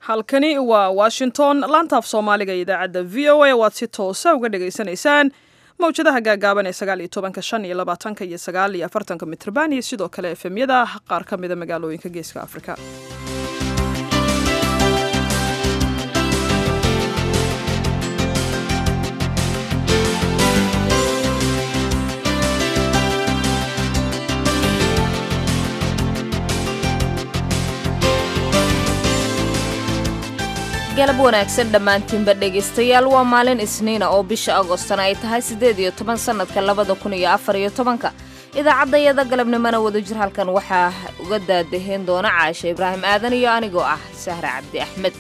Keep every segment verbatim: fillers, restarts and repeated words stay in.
halkani waa Washington laantaaf Soomaaliga idaacadda V O A waad si toosa uga dhageysanaysaan mawjadaha gaagaaban ee sagaal iyo tobanka shan iyo labaatanka iyo sagaal iyo afartanka mitrban iyo sidoo kale F M-yada qaar ka mid ah magaalooyinka Geeska Afrika. galab wanaagsan dhammaantiinba dhegaystayaal waa maalin isniina oo bisha agostana ay tahay siddeed iyo toban sannadka labada kun iyo afar iyo tobanka idaacaddayada galabnimona wadajir halkan waxaa uga daadaheen doona caasha ibraahim aadan iyo anigoo ah sahra cabdi axmed.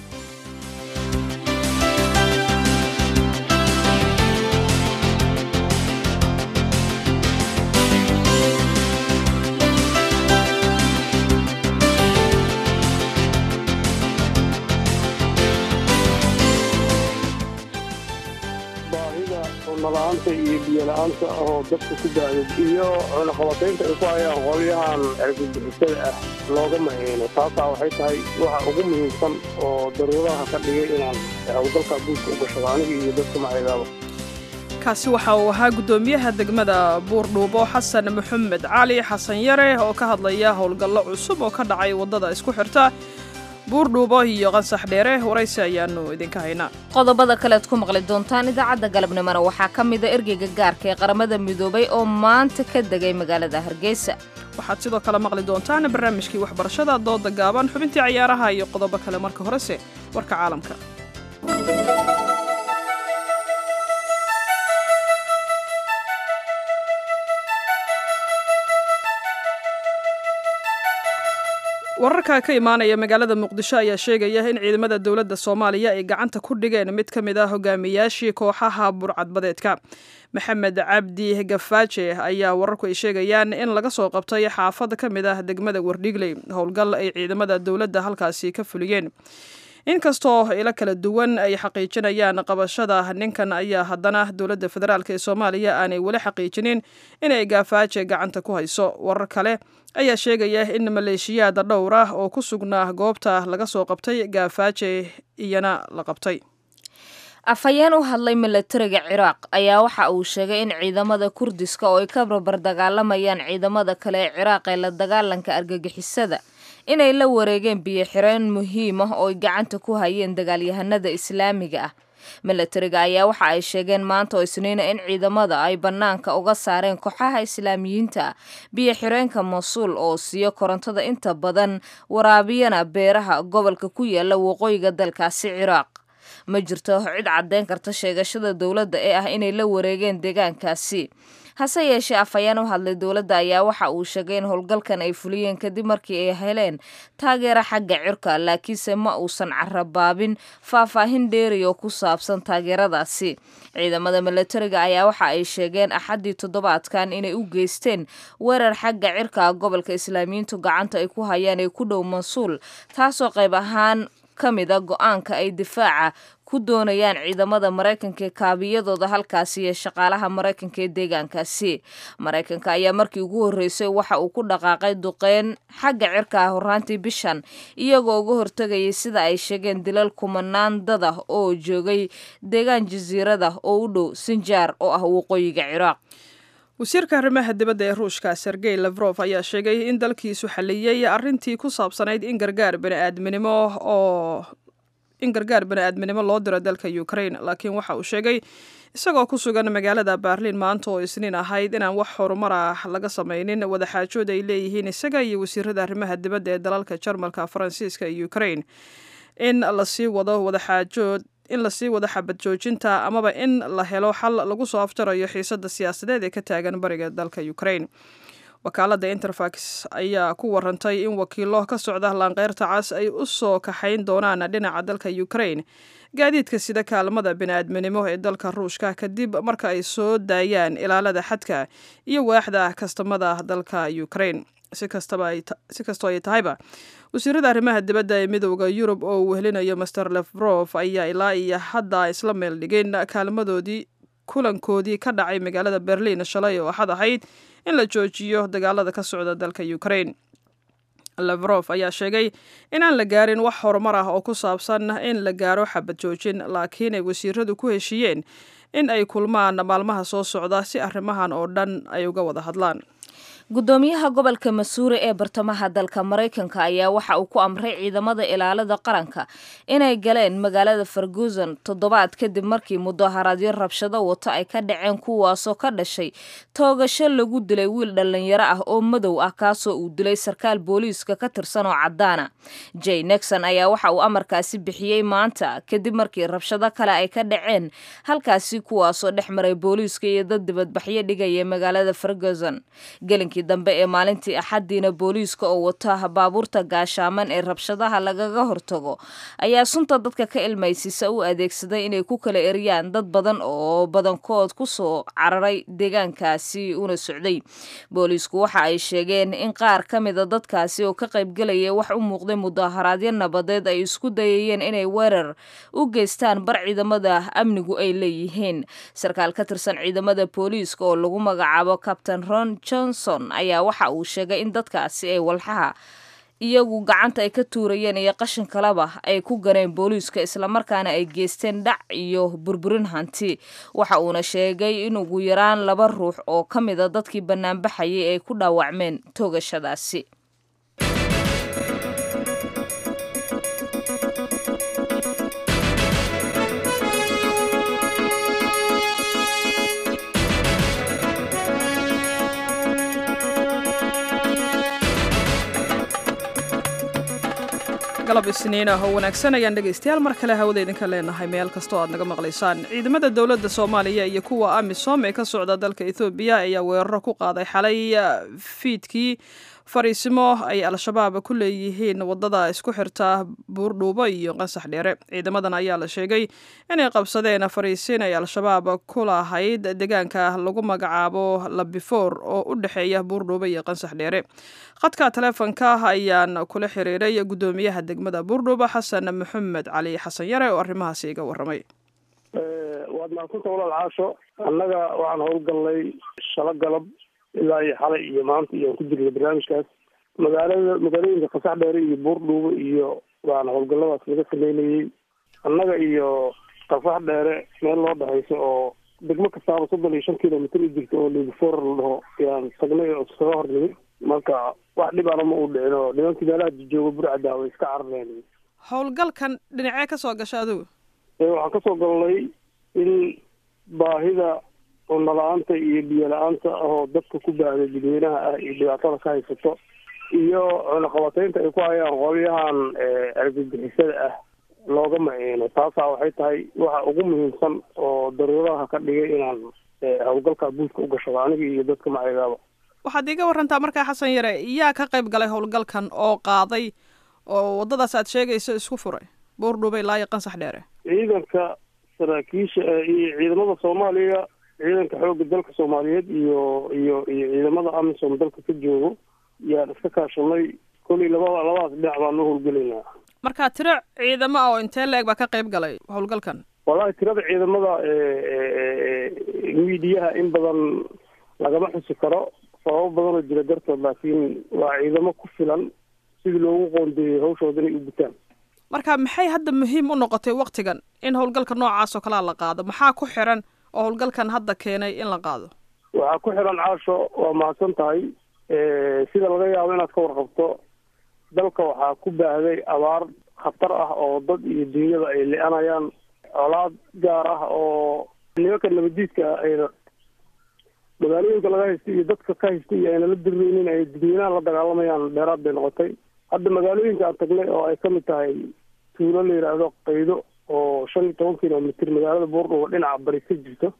nalaanta iyo biyo la'aanta oo dadka ku baahday iyo cunaqabataynta ay ku hayaan qolyahan cirgagixisada ah looga mahayno taasaa waxay tahay waxa ugu muhiimsan oo daruuraha ka dhigay inaan hawlgalka buulka u gashado aniga iyo dadka macaygaaba. kaasi waxa uu ahaa guddoomiyaha degmada buurdhuubo xasan maxamed cali xasan yare oo ka hadlaya howlgallo cusub oo ka dhacay waddada isku xirta buurdhuubo iyo qansax dheere waraysi ayaanu idinka haynaa. qodobada kalead ku maqli doontaan idaacadda galabnimona waxaa ka mida ergeyga gaarka ee qaramada midoobay oo maanta ka degay magaalada Hargeysa. waxaad sidoo kale maqli doontaan barnaamijkii waxbarashada dooda gaaban xubintii ciyaaraha iyo qodobo kale marka horese warka caalamka. wararka ka imaanaya magaalada muqdisho ayaa sheegaya in ciidamada dowladda Soomaaliya ay gacanta ku dhigeen mid ka mid ah hogaamiyaashii kooxaha burcadbadeedka Maxamed Cabdi Gafaaje ayaa wararku ay sheegayaan in laga soo qabtay xaafad ka mid ah degmada Wardhigley howlgal ay ciidamada dowladda halkaasi ka fuliyeen. inkastoo ila kala duwan ay xaqiijinayaan qabashada ninkan ayaa haddana dowladda federaalk ee Soomaaliya aanay wali xaqiijinin inay Gafaaje gacanta ku hayso. warar kale ayaa sheegaya in maleeshiyada dhowr ah oo ku sugnaa goobta laga soo qabtay Gafaaje iyana la qabtay. afhayeen u hadlay milatariga Ciraaq ayaa waxa uu sheegay in ciidamada Kurdiska oo ay ka barbar dagaalamayaan ciidamada kale ee Ciraaq ee la dagaalanka argagixisada inay la wareegeen biyo xireen muhiim ah oo ay gacanta ku hayeen dagaalyahanada Islaamiga ah. milatariga ayaa waxa ay sheegeen maanta oo isniina in ciidamada ay banaanka uga saareen kooxaha Islaamiyiinta biyo xireenka Mosul oo siiyo korontada inta badan waraabiyana beeraha gobolka ku yaala waqooyiga dalkaasi Ciraaq. ma jirto cid cadeyn karta sheegashada dowladda ee ah inay la wareegeen deegaankaasi. hase yeeshee afhayeen u hadlay dowladda ayaa waxa uu sheegay in howlgalkan ay fuliyeen kadib markii ay heleen taageero xagga cirka laakiinse ma uusan carabaabin faahfaahin dheeri oo ku saabsan taageeradaasi. ciidamada milatariga ayaa waxa ay sheegeen axadii toddobaadkan inay u geysteen weerar xagga cirka gobolka Islaamiyiintu gacanta ay ku hayaan ee ku dhow Mosul taasoo qayb ahaan ka mid ah go'aanka ay difaaca ku doonayaan ciidamada Mareykanka ee kaabiyadooda halkaasi iyo shaqaalaha Mareykanka ee deegaankaasi. Mareykanka ayaa markii ugu horeysay waxa uu ku dhaqaaqay duqeyn xagga cirka ah horaantii bishan iyagoo uga hortagayay sida ay sheegeen dilal kumanaan dad ah oo joogay deegaan jasiirada oo u dhow Sinjar oo ah waqooyiga Ciraaq. wasiirka arrimaha dibadda ee Ruushka Sergey Lavrov ayaa sheegay in dalkiisu xaliyay arrintii ku saabsanayd in gargaar bini'aadminimo oo in gargaar bini'aadminimo loo diro dalka Ukraine laakiin waxa uu sheegay isagoo ku sugan magaalada Berlin maanta oo isniin ahayd inaan wax horumar ah laga samaynin wadaxaajood ay leeyihiin isaga iyo wasiirada arrimaha dibadda ee dalalka Jarmalka, Faransiiska iyo Ukraine in la sii wado wadaxaajood in la sii wada xabad joojinta amaba in la helo xal lagu soo aftarayo xiisadda siyaasadeed ee ka taagan bariga dalka Ukraine. wakaaladda Interfax ayaa ku warantay in wakiilo ka socda laanqeyrta cas ay u soo kaxayn doonaan dhinaca dalka Ukraine gaadiidka sida kaalmada bini'aadminimo ee dalka Ruushka kadib marka ay soo daayaan ilaalada xadka iyo waaxda kastamada dalka Ukraine. si kastaba ay si kastoo ay tahayba wasiirada arrimaha dibadda ee midowda Yurub oo uu helinayo Mister Lavrov ayaa ilaa iyo hadda isla meel dhigeen kaalmadoodii kulankoodii ka dhacay magaalada Berlin shalay oo axad ahayd in la joojiyo dagaalada ka socda dalka Ukraine. lavrov ayaa sheegay inaan la gaarin wax horumar ah oo ku saabsan in la gaaro xabad joojin, laakiin ay wasiiradu ku heshiiyeen in ay kulmaan maalmaha soo socda si arrimahan oo dhan ay uga wada hadlaan. gudoomiyaha gobolka Missouri ee bartamaha dalka Mareykanka ayaa waxa uu ku amray ciidamada ilaalada qaranka inay galeen magaalada Ferguson toddobaad kadib markii mudaharaadyo rabshado wata ay ka dhaceen kuwaasoo ka dhashay toogasho lagu dilay wiil dhalinyaro ah oo madow ah kaasoo uu dilay sarkaal booliiska ka tirsan oo cadaan ah. Jay Nixon ayaa waxa uu amarkaasi bixiyay maanta kadib markii rabshado kale ay ka dhaceen halkaasi kuwaasoo dhex maray booliiska iyo dad dibadbaxyo dhigaya magaalada Ferguson. Gelinkii dambe ee maalintii axadiina booliiska oo wata baabuurta gaashaaman ee rabshadaha lagaga hortago ayaa sunta dadka ka ilmaysisa u adeegsaday inay ku kala eriyaan dad badan oo badankood ku soo cararay deegaankaasi una socday. Booliisku waxa ay sheegeen in qaar ka mid a dadkaasi oo ka qaybgalaya wax u muuqday mudaharaadyo nabadeed ay isku dayayeen inay weerar u geystaan bar ciidamada amnigu ay leeyihiin. Sarkaal ka tirsan ciidamada booliiska oo lagu magacaabo Captain Ron Johnson ayaa waxa uu sheegay in dadkaasi ay walxaha iyagu gacanta ay ka tuurayeen iyo qashin kaleba ay ku ganeen booliiska islamarkaana ay geysteen dhac iyo burburin hanti. Waxa uuna sheegay in ugu yaraan laba ruux oo ka mid a dadkii banaanbaxayay ay ku dhaawacmeen toogashadaasi. galab isniin ah oo wanaagsan ayaan dhegaystayaal mar kale hawada idinka leenahay meel kastoo aad naga maqlaysaan. ciidamada dowladda Soomaaliya iyo kuwa AMISOM ee ka socda dalka Ethiopia ayaa weeraro ku qaaday xalay fiidkii fariisimo ay al-shabaab ku leeyihiin wadada isku xirta Buurdhuubo iyo Qansax Dheere. ciidamadan ayaa la sheegay inay qabsadeen fariisin ay al-shabaab ku lahayd deegaanka lagu magacaabo Labifoor oo u dhaxeeya Buurdhuubo iyo Qansax Dheere. khadka teleefanka ayaan kula xiriiray gudoomiyaha degmada Buurdhuubo Xasan Maxamed Cali Xasan Yare oo arrimahaasi iga waramay. waad maaqsanta walaal caasho, annaga waxaan howlgallay shala galab ilaa iyo xalay iyo maanta iyo ku jirnay barnaamijkaas magaalada magaalooyinka Qansax Dheere iyo Buurdhuubo iyo waan howlgalladaas laga sameynayay. annaga iyo Qansax Dheere meel loo dhaxayso oo degmo kastaaba soddon iyo shan kilomitir u jirta oo Labifoor la dhaho yaan tagnay oo soo hornimid. marka wax dhibana ma uu dhicin oo nimankii meelaha jooga Burcada way iska carareen. howlgalkan dhinacee ka soo gashay adigu? ee waxaan ka soo galnay in baahida cunno la-aanta iyo biyo la-aanta oo dadka ku baahday dadweynaha ah iyo dhibaatada ka haysato iyo cunaqabataynta ay ku hayaan qolyahan argagixisada ah looga maciino. taasaa waxay tahay waxa ugu muhiimsan oo daruuraha ka dhigay inaan howlgalka buuska u gashado aniga iyo dadka macigaaba. waxaad iga warantaa markaa Xasan Yare, yaa ka qayb galay howlgalkan oo qaaday oo wadadaas aad sheegayso isku furay Buurdhuubo ilaa iyo Qansax Dheere? ciidanka saraakiisha iyo ciidamada Soomaaliya, ciidanka xoogga dalka Soomaaliyeed iyo iyo iyo ciidamada AMISOM dalka ka joogo yaan iska kaashanay. kulli labada labadaas dhinac baan u howlgalaynaa. marka tiro ciidamo oo intee leeg baa ka qayb galay howlgalkan? wallahi tirada ciidamada miidiyaha in badan lagama xusi karo sababo badan oo jira dartood, laakiin waa ciidamo ku filan sidii loogu qoondeeyey hawshooda inay u gutaan. marka maxay hadda muhiim u noqotay waqtigan in howlgalka noocaas oo kalea la qaado? maxaa ku xiran oo howlgalkan hadda keenay in la qaado? waxaa ku xiran caasho, waa mahadsan tahay. sida laga yaabo inaad ka warqabto, dalka waxaa ku baahday abaar khatar ah oo dad iyo dunyada ay le-anayaan. colaad gaar ah oo nimanka nabadiidka ayna magaalooyinka laga haystay iyo dadka ka haystay iyo ayna la dirreynin ay dadweynaha la dagaalamayaan dheeraad bay noqotay. hadda magaalooyinka aan tagnay oo ay kamid tahay tuulo la yidhaahdo Qaydo oo shan iyo toban kilomitir magaalada Buurdhuubo dhinaca bari ka jirto.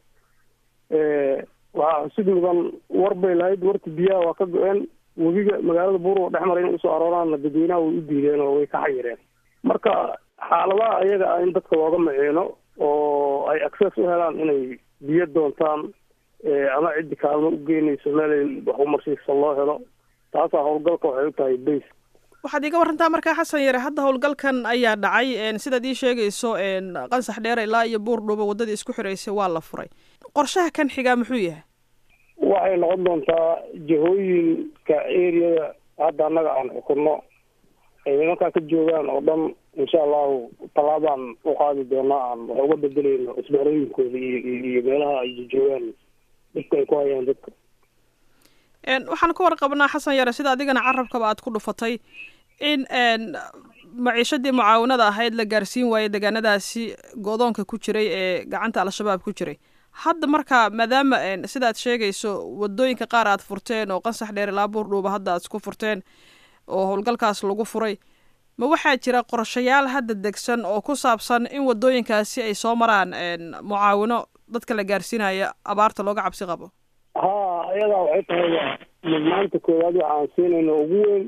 waxaa xusid mudan war bay lahayd, warta biyaha waa ka go-een. webiga magaalada Buurdhuubo dhex maray in usoo arooraan dadweynaha way u diideen oo way ka xayireen. marka xaaladaha ayaga ah in dadka looga maciino oo ay access u helaan inay biyo doontaan ama ciddi kaalmo u geynayso meel wax umarsiisa loo helo. taasaa howlgalka waxay u tahay base. waxaad iga warantaa markaa Xasan Yare, hadda howlgalkan ayaa dhacay sidaad ii sheegayso Qansax Dheere ilaa iyo Buurdhuubo wadadii isku xiraysay waa la furay. qorshaha kan xigaa muxuu yahay? waxay noqon doontaa jihooyinka areada hadda annaga aan xukunno ay nimankaa ka joogaan oo dhan insha allahu tallaabaan u qaadi doonaa aan wax uga bedelayno isbaarooyinkooda iyo iyo meelaha ay joogaan dhibka ay ku hayaan dadka. waxaan ka warqabnaa xasan yare sida adigana carabkaba aad ku dhufatay in maciishadii mucaawanada ahayd la gaarsiin waayey deegaanadaasi godoonka ku jiray ee gacanta al-shabaab ku jiray. hadda marka maadaama sidaad sheegayso wadooyinka qaar aad furteen oo Qansax Dheer ilaa Buurdhuuba hadda aad isku furteen oo howlgalkaas lagu furay, ma waxaa jira qorshayaal hadda degsan oo ku saabsan in wadooyinkaasi ay soo maraan mucaawino dadka la gaarsiinaya abaarta looga cabsi qabo? haa iyadaa waxay tahay mudnaanta koowaad waxaan siinayno ugu weyn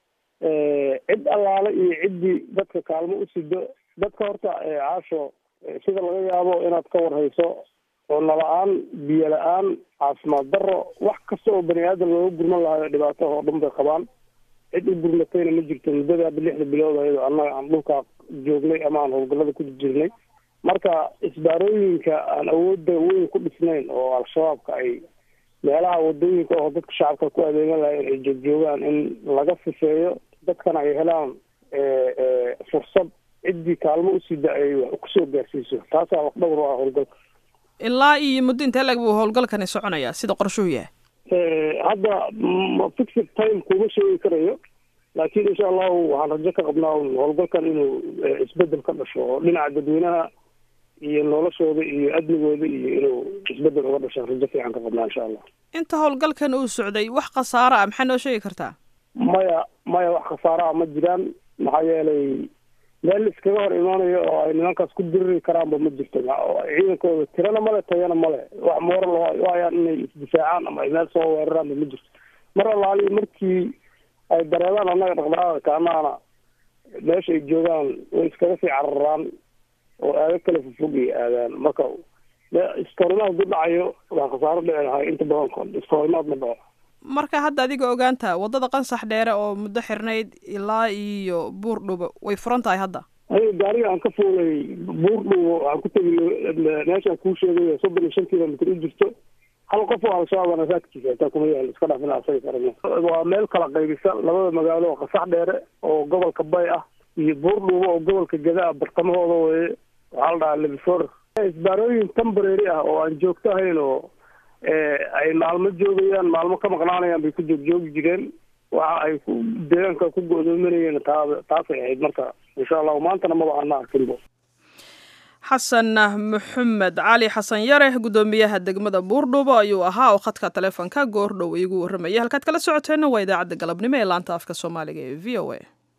cid allaale iyo ciddii dadka kaalmo u sido dadka horta caasho sida laga yaabo inaad ka warhayso cunno la-aan, biyo la-aan, caafimaad darro, wax kasta oo bani aadam looga gurman lahayo dhibaato oo dhan bay qabaan. cid u gurmatayna ma jirto muddada hadda lixda bilood ayadoo annaga aan dhulkaa joognay ama aan howlgallada ku jirnay. marka isbaarooyinka aan awoodda weyn ku dhisnayn oo al-shabaabka ay meelaha wadooyinka oo dadka shacabka ku adeegan lahayn ay joogjoogaan in laga sifeeyo, dadkana ay helaan fursad ciddii kaalmo u sida ay wax kusoo gaarsiiso. taasaa wax dhowr u ah howlgalka. ilaa iyo muddo intee lag buu howlgalkani soconayaa sida qorshuhu yahay? hadda fixed time kuma sheegi karayo, laakiin insha allahu waxaan rajo ka qabnaa howlgalkan inuu isbedel ka dhasho oo dhinaca dadweynaha iyo noloshooda iyo amnigooda iyo inuu isbedel uga dhashaan rajo fiican ka qabnaa insha allah. inta howlgalkan uu socday wax khasaaro ah maxaa noo sheegi kartaa? maya maya wax khasaaro ah ma jiraan, maxaa yeelay meel iskaga hor imaanayo oo ay nimankaas ku diriri karaanba ma jirto. ciidankooda tirana male, tayana male, wax moora loo hayaan inay isdifaacaan ama ay meel soo weeraraanba ma jirto. mar allaali markii ay dareedaan annaga dhaqdhaqaaqa kaanaana meesha ay joogaan way iskaga sii cararaan oo aado kale fofog ay aadaan. marka iskahorimaad hadduu dhacayo waa khasaaro dhici lahay inta badan iskahorimaad ma dhaco. marka hadda adiga ogaanta wadada Qansax Dheere oo muddo xirnayd ilaa iyo Buurdhuuba way furan tahay hadda? ay gaariga aan ka fuulay Buurdhuuba aan ku tagay meeshaan ku sheegay soddon iyo shan kiiloomitir u jirto. hal qof oo al-shabaab raadkiisa taa kuma yaal iska dhaafina asay karana. waa meel kala qaybisa labada magaalo oo Qansax Dheere oo gobolka Bay ah iyo Buurdhuuba oo gobolka Gadaa bartamahooda weeye. waxaa la dhahaa Lebifor. isbaarooyin temporary ah oo aan joogto ahayn oo ay maalmo joogayaan maalmo ka maqnaanayaan bay ku joogjoogi jireen. waxa ay deegaanka ku go'doominayeen taasay ahayd. marka insha allahu maantana maba ana arkinbo. xasan maxamed cali xasan yare gudoomiyaha degmada Buurdhuuba ayuu ahaa oo khadka taleefanka goor dhow igu warramay. halkaad kala socoteen waa idaacadda galabnimo ee laanta afka Soomaaliga ee V O A.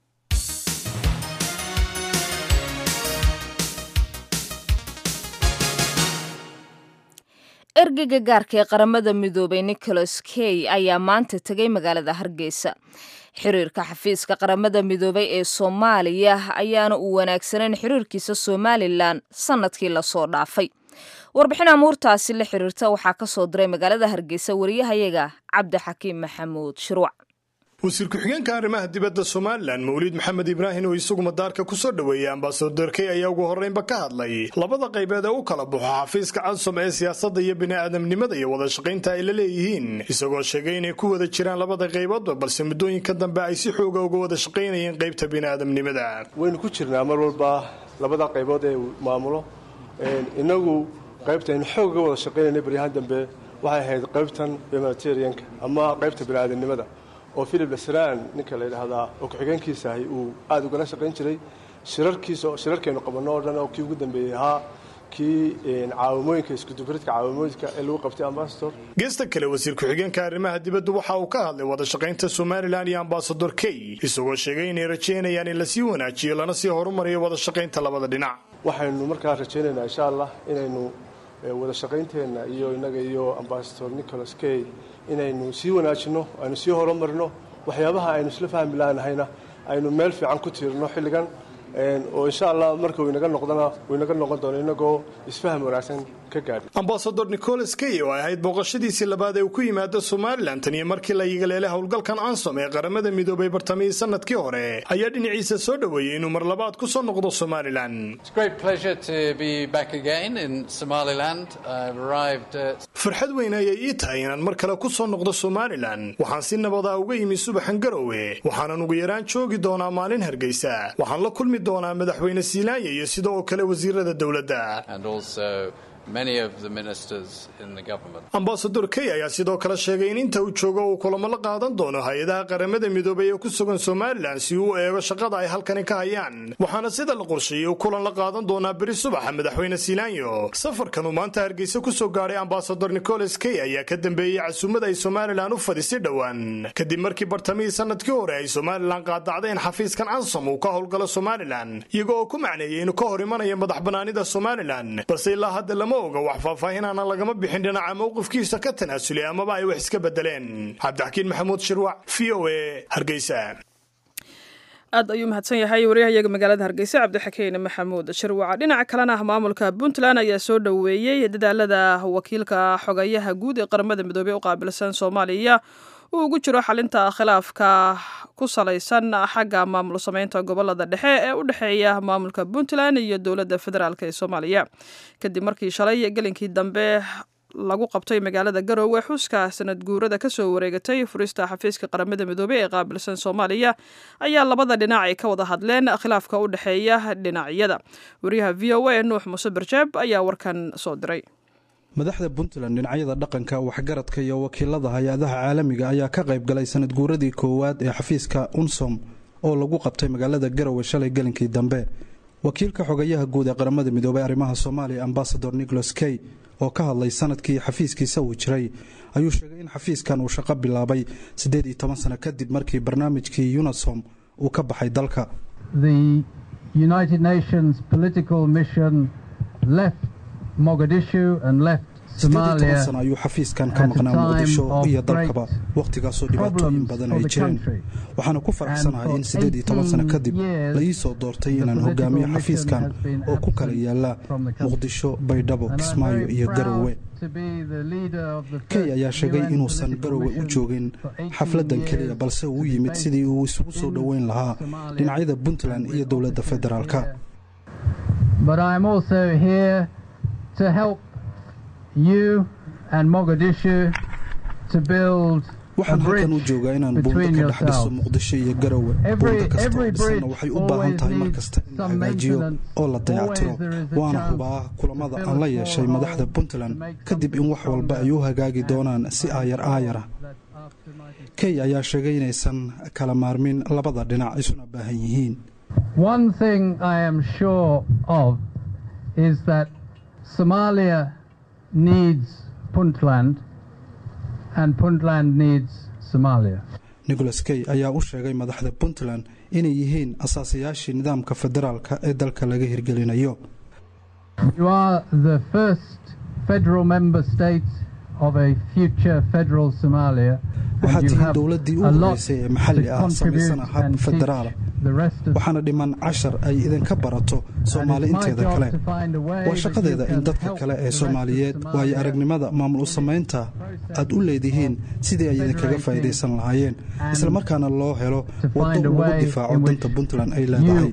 ergeyga gaarka ee qaramada midoobay Nicholas Kay ayaa maanta tegay magaalada Hargeysa. xiriirka xafiiska qaramada midoobay ee Soomaaliya ayaana u wanaagsaneen xiriirkiisa Somaliland sanadkii la soo dhaafay. warbixin amuurtaasi la xiriirta waxaa ka soo diray magaalada Hargeysa wariyahayaga Cabdi Xakiim Maxamuud Shirwac. wasiir ku-xigeenka arrimaha dibadda Somaliland Mawlid Maxamed Ibraahin oo isagu madaarka ku soo dhaweeyay ambassador Kay ayaa ugu horreynba ka hadlay labada qaybood ee u kala baxo xafiiska Ansom ee siyaasadda iyo bini'aadamnimada iyo wada shaqaynta ay la leeyihiin, isagoo sheegay inay ku wada jiraan labada qaybood balse muddooyinka dambe ay si xoog ah uga wada shaqaynayeen qaybta bini'aadamnimada. waynu ku jirnaa mar walba labada qaybood ee maamulo. inagu qaybtan xoog uga wada shaqaynayna bariyahan dambe waxay ahayd qaybtan humanitarianka ama qaybta bini'aadamnimada oo Philip Lasraan ninka la yiraahdaa oo ku-xigeenkiisa ahay uu aad uga shaqayn jiray shirarkiisa oo shirarkeenu qabano oo dhan oo kii ugu dambeeyay ahaa kii caawimooyinka isku dubridka caawimooyinka ee lagu qabtay ambassador. geesta kale wasiir ku-xigeenka arrimaha dibadda waxa uu ka hadlay wada shaqaynta Somaliland iyo ambassador Kay, isagoo sheegay inay rajeynayaan in la sii wanaajiyo lana sii horumariyo wada shaqaynta labada dhinac. waxaynu markaa rajeynaynaa insha Allah inaynu wada shaqaynteena iyo inaga iyo ambassador Nicholas Kay inaynu sii wanaajino, aynu sii horumarino waxyaabaha aynu isla fahmi lahaynayna aynu meel fiican ku tiirno xilligan oo insha Allah marka uu inaga noqdana uu inaga noqon doono inagoo isfaham wanaagsan ka gaadhin. Ambassador Nicholas Kay oo ahayd booqashadiisii labaad ee uu ku yimaado Somaliland tan iyo markii la yigaleelay howlgalkan ANSOM ee qaramada midoobay bartamihii sanadkii hore ayaa dhinaciisa soo dhaweeyay inuu mar labaad ku soo noqdo Somaliland. It's a great pleasure to be back again in Somaliland. I've arrived farxad weyn ayay ii tahay inaan mar kale ku soo noqdo Somaliland. Waxaan si nabad ah uga yimi subaxan Garowe. Waxaan ugu yaraan joogi doonaa maalin Hargeysa. Waxaan la kulmi doonaa madaxweyne Siilaanya iyo sidoo kale wasiirada dawladda. And also many of the ministers in the government. Ambassador Kay ayaa sidoo kale sheegay in inta uu joogo uu kulamo la qaadan doono hay'adaha qaramada midoobay ee ku sugan Somaliland si uu eego shaqada ay halkan ka hayaan. Waxaana sida la qorsheeyay uu kulan la qaadan doonaa bari subaxa madaxweyne Siilaanyo. Safarkan uu maanta Hargeysa ku soo gaaray Ambassador Nicholas Kay ayaa ka dambeeyay casuumada ay Somaliland u fadhisay dhawaan kadib markii bartamihii sanadkii hore ay Somaliland qaadacdeen xafiiskan ANSOM uu ka howlgalo Somaliland iyagoo ku macneeyay inuu ka hor imanayo madaxbanaanida Somaliland balse ilaa hadda lama oga wax faahfaahinana lagama bixin dhinaca mowqifkiisa ka tanaasulay amaba ay wax iska bedeleen. Cabdixakiin Maxamuud Shirwac, V O A, Hargeysa. aad ayuu mahadsan yahay wariyahayaga magaalada Hargeysa Cabdixakiin Maxamuud Shirwac. Dhinaca kalena maamulka Puntland ayaa soo dhaweeyay dadaalada wakiilka xogayaha guud ee qaramada midoobay u qaabilsan Soomaaliya uu ugu jiro xalinta khilaafka ku salaysan xagga maamul sameynta gobolada dhexe ee u dhaxeeya maamulka Puntland iyo dawladda federaalka ee Soomaaliya kadib markii shalay galinkii dambe lagu qabtay magaalada Garowe xuska sanad guurada ka soo wareegatay furista xafiiska qaramada midoobay ee qaabilsan Soomaaliya ayaa labada dhinac ay ka wada hadleen khilaafka u dhaxeeya dhinacyada. Wariyaha V O A Nuux Muuse Barjaab ayaa warkan soo diray. madaxda Puntland dhinacyada dhaqanka waxgaradka iyo wakiilada hay'adaha caalamiga ayaa ka qayb galay sanad guuradii koowaad ee xafiiska UNSOM oo lagu qabtay magaalada Garowe shalay galinkii dambe. wakiilka xogayaha guud ee qaramada midoobay arrimaha Soomaaliya Ambassador Nicholas Kay oo ka hadlay sanadkii xafiiskiisa uu jiray ayuu sheegay in xafiiskan uu shaqo bilaabay siddeed iyo toban sano kadib markii barnaamijkii UNSOM uu ka baxay dalka. The United Nations political mission left Mogadishu and left Somalia ayuu xafiiskan ka maqnaa Mogadisho iyo dalkaba waqtigaasoo dhibaatooyin badan ay jireen. waxaana ku faraxsanahay in siddeed iyo toban sano kadib la ii soo doortay inaan hogaamiyo xafiiskan oo ku kala yaala Muqdisho, Baydhabo, Kismaayo iyo Garowe. Kay ayaa sheegay inuusan Garowe u joogin xafladan kaliya balse uu yimid sidii uu isugu soo dhaweyn lahaa dhinacyada Puntland iyo dawladda federaalka. But I'm also here to help you and Mogadishu to build waxaan halkan u joogaa inaan buundo ka dhex dhiso Muqdisho iyo Garowe. buundo kasta dhisana waxay u baahan tahay mar kasta in la hagaajiyo oo la dayactiro. waana hubaa kulamada aan la yeeshay madaxda Puntland kadib in wax walba ay u hagaagi doonaan si aayar aayara. Kay ayaa sheegay inaysan kala maarmin labada dhinac isuna baahan yihiin. One thing I am sure of is that Somalia needs Puntland and Puntland needs Somalia. Nicholas Kay ayaa u sheegay madaxda Puntland inay yihiin asaasayaashii nidaamka federaalka ee dalka laga hirgelinayo. You are the first federal member state of a future federal Somalia. waxaad tihiin dowladdii u horeysay ee maxalli ah samaysana hab federaal waxaana dhiman cashar ay idinka barato Soomaali inteeda kale. waa shaqadeeda in dadka kale ee Soomaaliyeed waayo aragnimada maamul u samaynta aad u leedihiin sidii ay idinkaga faa'iideysan lahaayeen isla markaana loo helo waddo lagu difaaco danta Puntland ay leedahay.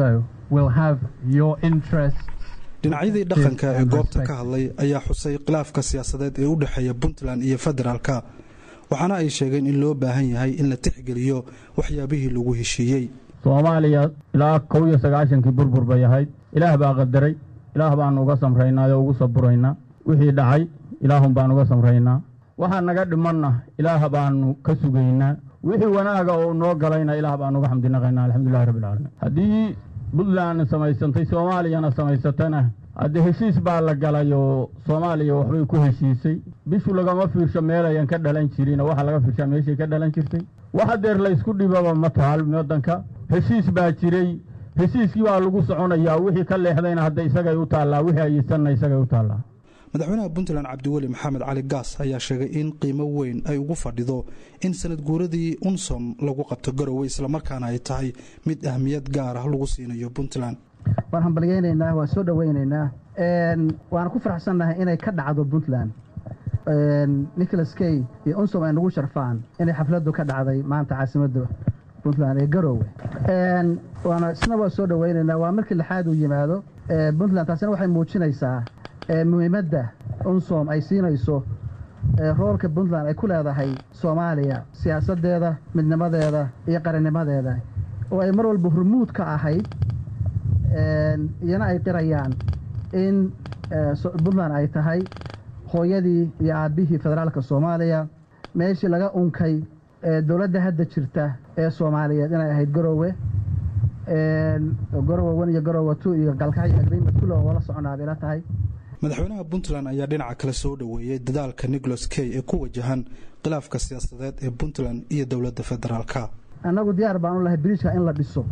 dhinacyadii dhaqanka ee goobta ka hadlay ayaa xusay khilaafka siyaasadeed ee u dhaxeeya Puntland iyo federaalka waxaana ay sheegeen in loo baahan yahay in la tixgeliyo waxyaabihii lagu heshiiyey. Soomaaliya ilaa kow iyo sagaashan-kii burbur bay ahayd. Ilaah baa qadaray, ilaah baan uga samraynaa oo ugu saburaynaa. wixii dhacay ilaahun baan uga samraynaa. waxa naga dhimanna ilaah baan ka sugaynaa. wixii wanaaga oo noo galayna ilaah baan uga xamdinaqaynaa alxamdulillahi rabbil caalamiin. haddii Puntland samaysantay Soomaaliyana samaysatana hadda heshiis baa la galay oo Soomaaliya waxbay ku heshiisay. bishu lagama fiirsho meel ayaan ka dhalan jirin waxa laga fiirshaa meeshay ka dhalan jirtay. waxa deer la isku dhibaba ma taal wadanka heshiis baa jiray. heshiiskii waa lagu soconayaa wixii ka leexdayna hadda isagay u taalaa wixii ay sanna isagay u taalaa. madaxweynaha Puntland Cabdiweli Maxamed Cali Gaas ayaa sheegay in qiimo weyn ay ugu fadhido in sanad guuradii UNSOM lagu qabto Garowe isla markaana ay tahay mid ahmiyad gaar ah lagu siinayo Puntland. waan hambalyaynaynaa waa soo dhawaynaynaa waana ku faraxsannahay inay ka dhacdo puntland nicholas kay iyo unsom ay nagu sharfaan inay xafladdu ka dhacday maanta caasimadda puntland ee garoowe waana isna waa soo dhawaynaynaa waa markii lixaad uu yimaado puntland taasina waxay muujinaysaa muhiimadda unsom ay siinayso roolka puntland ay ku leedahay soomaaliya siyaasaddeeda midnimadeeda iyo qarannimadeeda oo ay mar walba hormuud ka ahayd iyana ay qirayaan in puntland ay tahay hooyadii iyo aabbihii federaalka soomaaliya meeshii laga unkay dowladda hadda jirta ee soomaaliyeed inay ahayd garoowe garoowe one iyo garoowe two iyo galkacyo agreement kulle oo wala soconaa bay la tahay madaxweynaha puntland ayaa dhinaca kale soo dhoweeyey dadaalka nicholas kay ee ku wajahan khilaafka siyaasadeed ee puntland iyo dowladda federaalka annagu diyaar baan u lahay bridgeka in la dhiso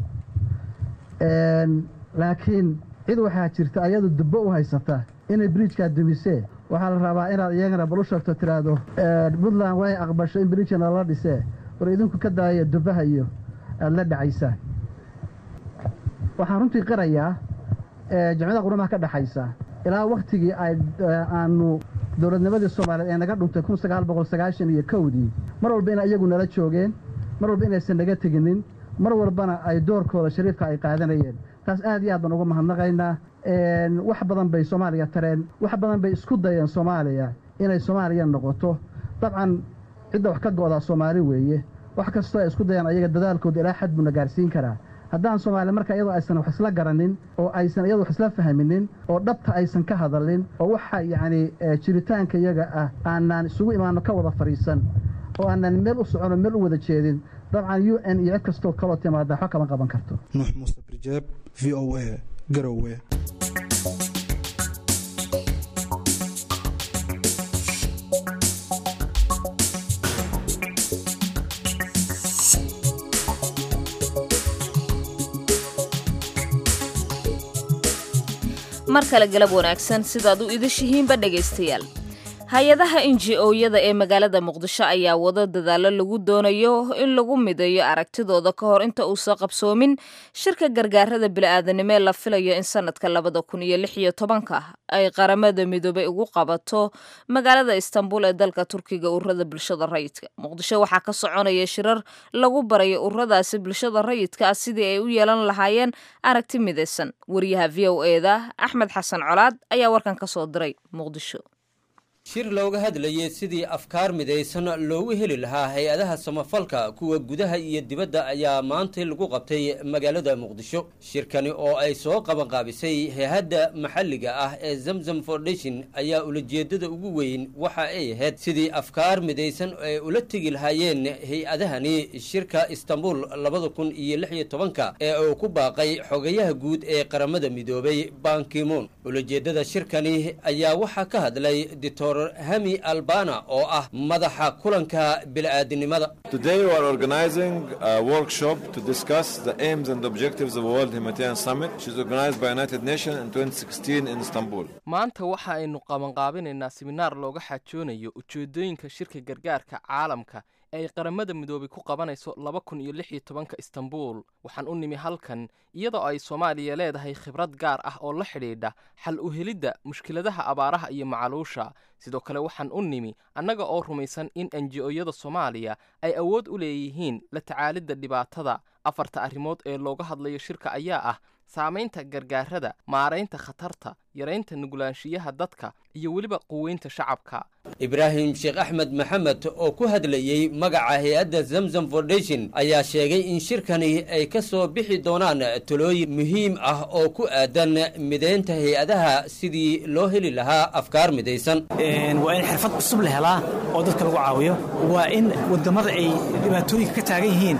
laakiin cid waxaa jirta ayadu dubbo u haysata inay bridgekaa dumisee waxaa la rabaa inaad iyagana bal u sheegto tiraahdo puntland way aqbasho in bridgena la dhisee war idinku ka daaya dubbaha iyo aada la dhacaysaan waxaan runtii qirayaa jamciyadda qurumaha ka dhexaysa ilaa wakhtigii ay aanu dowladnimadii soomaaliyeed ee naga dhuntay kun sagaal boqol sagaashan iyo kowdii mar walba inay iyagu nala joogeen mar walba inaysan naga teginin mar walbana ay doorkooda shariifka ay qaadanayeen taas aad iyo aad baan uga mahadnaqaynaa wax badan bay soomaaliya tareen wax badan bay isku dayeen soomaaliya inay soomaaliya noqoto dabcan cidda wax ka go'daa soomaali weeye wax kastoo ay isku dayaan ayaga dadaalkooda ilaa xad buuna gaarsiin karaa haddaan soomaaliya marka iyadoo aysan wax isla garanin oo aysan iyadu wax isla fahminin oo dhabta aysan ka hadalin oo waxa yacni jiritaanka iyaga ah aanaan isugu imaano ka wada fadhiisan oo aanaan meel u socono meel u wada jeedin dabcan u n iyo cid kastoo kaloo timaada waxba kama qaban karto nuux muuse birjeeb v o a garowe mar kale galab wanaagsan sidaad u idashihiinba dhegaystayaal hay-adaha n g o-yada ee magaalada muqdisho ayaa wada dadaallo lagu doonayo in lagu mideeyo aragtidooda ka hor inta uusan qabsoomin shirka gargaarada bili-aadanimo ee la filayo in sanadka labada kun iyo lix iyo tobanka ay qaramada midoobay ugu qabato magaalada istanbul ee dalka turkiga ururada bulshada rayidka muqdisho waxaa ka soconaya shirar lagu barayo ururadaasi bulshada rayidka ah sidii ay u yeelan lahaayeen aragti midaysan wariyaha v o eda axmed xasan colaad ayaa warkan ka soo diray muqdisho shir looga hadlayay sidii afkaar midaysan loogu heli lahaa hay-adaha samafalka kuwa gudaha iyo dibadda ayaa maanta lagu qabtay magaalada muqdisho shirkani oo ay soo qabanqaabisay hay-adda maxalliga ah ee zamzam foundation ayaa ulajeedada ugu weyn waxa ay ahayd sidii afkaar midaysan ay ula tegi lahaayeen hay-adahani shirka istanbul labada kun iyo lix iyo tobanka ee uu ku baaqay xogayaha guud ee qaramada midoobay bankimoon ulajeedada shirkani ayaa waxaa ka hadlay dictor hami albana oo ah madaxa kulanka bili-aadinimada. Today we are organizing a workshop to discuss the aims and objectives of the World Humanitarian Summit, which is organized by United Nations in twenty sixteen in Istanbul. Maanta waxa aynu qabanqaabinaynaa seminaar looga xajoonayo ujeedooyinka shirka gargaarka caalamka ay qaramada midoobay ku qabanayso laba kun iyo lix iyo tobanka Istanbul. Waxaan u nimi halkan iyadoo ay Soomaaliya leedahay khibrad gaar ah oo la xidhiidha xal u helidda mushkiladaha abaaraha iyo macaluusha. sidoo kale waxaan u nimi annaga oo rumaysan in N G O-yada Soomaaliya ay awood u leeyihiin la tacaalidda dhibaatada. afarta arrimood ee looga hadlayo shirka ayaa ah saamaynta gargaarada, maaraynta khatarta, yaraynta nugulaanshiyaha dadka iyo weliba quweynta shacabka. ibraahim sheekh axmed maxamed oo ku hadlayay magaca hay-adda zamzam foundation ayaa sheegay in shirkani ay ka soo bixi doonaan talooyin muhiim ah oo ku aadan mideynta hay-adaha sidii loo heli lahaa afkaar midaysan. waa in xirfad cusub la helaa oo dadka lagu caawiyo, waa in wadamada ay dhibaatooyinka ka taagan yihiin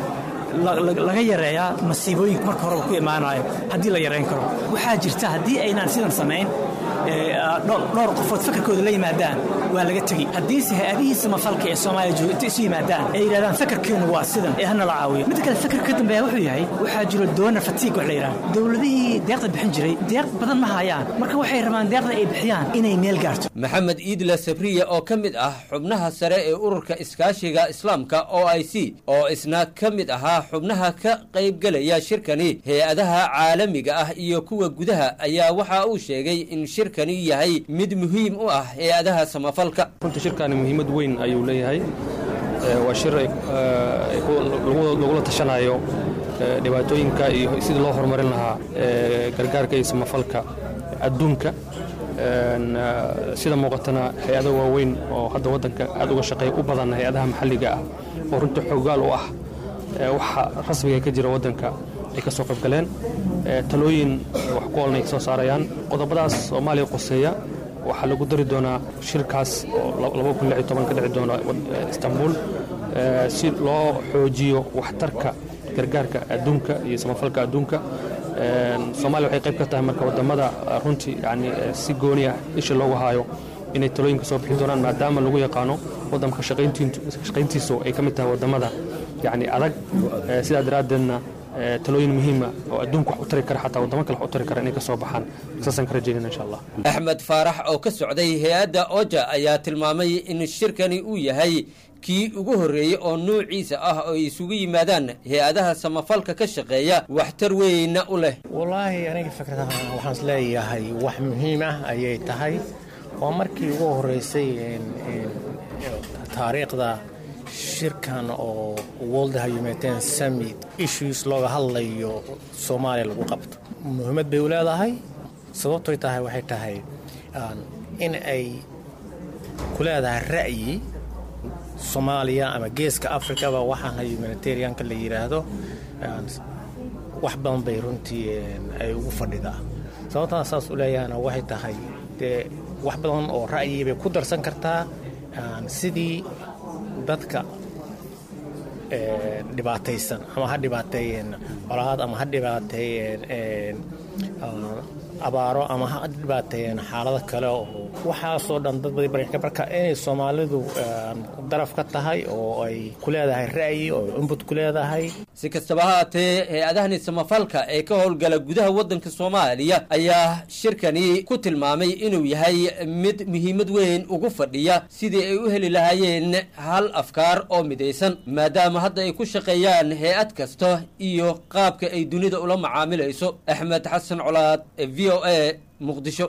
laga yareeyaa masiibooyinka marka horeba ku imaanayo haddii la yareyn karo. waxaa jirta haddii aynaan sidan samayn dhowr qofood fakarkooda la yimaadaan waa laga tegey haddiise hay-adihii samafalka ee soomaaliya jooga inta isu yimaadaan ay yidhahdaan fakarkeenu waa sidan ee hana la caawiyo midda kale fakarka ka dambeeya wuxuu yahay waxaa jiro doonar fatiig wax la yidhaha dowladihii deeqda bixin jiray deeq badan ma hayaan marka waxay rabaan deeqda ay bixiyaan inay meel gaarto maxamed iidla sabriye oo ka mid ah xubnaha sare ee ururka iskaashiga islaamka o i c oo isna ka mid ahaa xubnaha ka qaybgelaya shirkani hay-adaha caalamiga ah iyo kuwa gudaha ayaa waxa uu sheegay in shirkani yahay mid muhiim u ah hay-adaha samafalka runta shirkani muhiimad weyn ayuu leeyahay waa shir lagula tashanayo dhibaatooyinka iyo sidii loo horumarin lahaa gargaarka iyo samafalka adduunka sida muuqatana hay-ado waaweyn oo hadda waddanka aad uga shaqeeya u badan hay-adaha maxalliga ah oo runta xoogaal u ah waxa rasmiga ka jira waddanka ay ka soo qaybgaleen talooyin wax ku oolna ay soo saarayaan qodobadaas soomaaliya qoseeya waxaa lagu dari doonaa shirkaas oo ka dhici doona istanbul si loo xoojiyo waxtarka gargaarka adduunka iyo samafalka adduunka soomaaliya waxay qayb ka tahay marka wadamada runtii yani si gooni ah isha loogu haayo inay talooyinka soo bixin doonaan maadaama lagu yaqaano waddanka shaqayntiisu ay ka mid tahay wadamada yani adag sidaa daraaddeedna talooyin muhiima oo adduunka wax u tari kara xataa waddamo kale wax u tari kara inay ka soo baxaan saasaan ka rajaynayna insha allah axmed faarax oo ka socday hay-adda oja ayaa tilmaamay in shirkani uu yahay kii ugu horreeyey oo nuuciisa ah oo ay isugu yimaadaan hay-adaha samafalka ka shaqeeya waxtar weynna u leh wallaahi aniga fikradaha waxaan is leeyahay wax muhiim ah ayay tahay waa markii ugu horreysay taariikhda shirkan oo World Humanitarian Summit issues looga hadlayo Soomaaliya lagu qabto muhiimad bay u leedahay sababtoo tahay waxay tahay in ay ku leedahay ra'yi Soomaaliya ama geeska Afrika ba waxaan humanitarian ka la yiraahdo wax badan bay runtii ay ugu fadhidaa sababtaas saas u leeyahayna waxay tahay wax badan oo ra'yi bay ku darsan kartaa sidii dadka dhibaataysan ama ha dhibaateeyeen colaad ama ha dhibaateeyeen abaaro ama ha dhibaateeyeen xaalado kale oo waxaasoo dhan dad badan baraka barka inay Soomaalidu daraf ka tahay oo ay ku leedahay ra'yi oo input ku leedahay si kastaba ha ahaatee hay-adahani samafalka ee ka howlgala gudaha waddanka Soomaaliya ayaa shirkani ku tilmaamay inuu yahay mid muhiimad weyn ugu fadhiya sidii ay u heli lahaayeen hal afkaar oo midaysan maadaama hadda ay ku shaqeeyaan hay-ad kasta iyo qaabka ay dunida ula macaamilayso Axmed Xasan Colaad V O A Muqdisho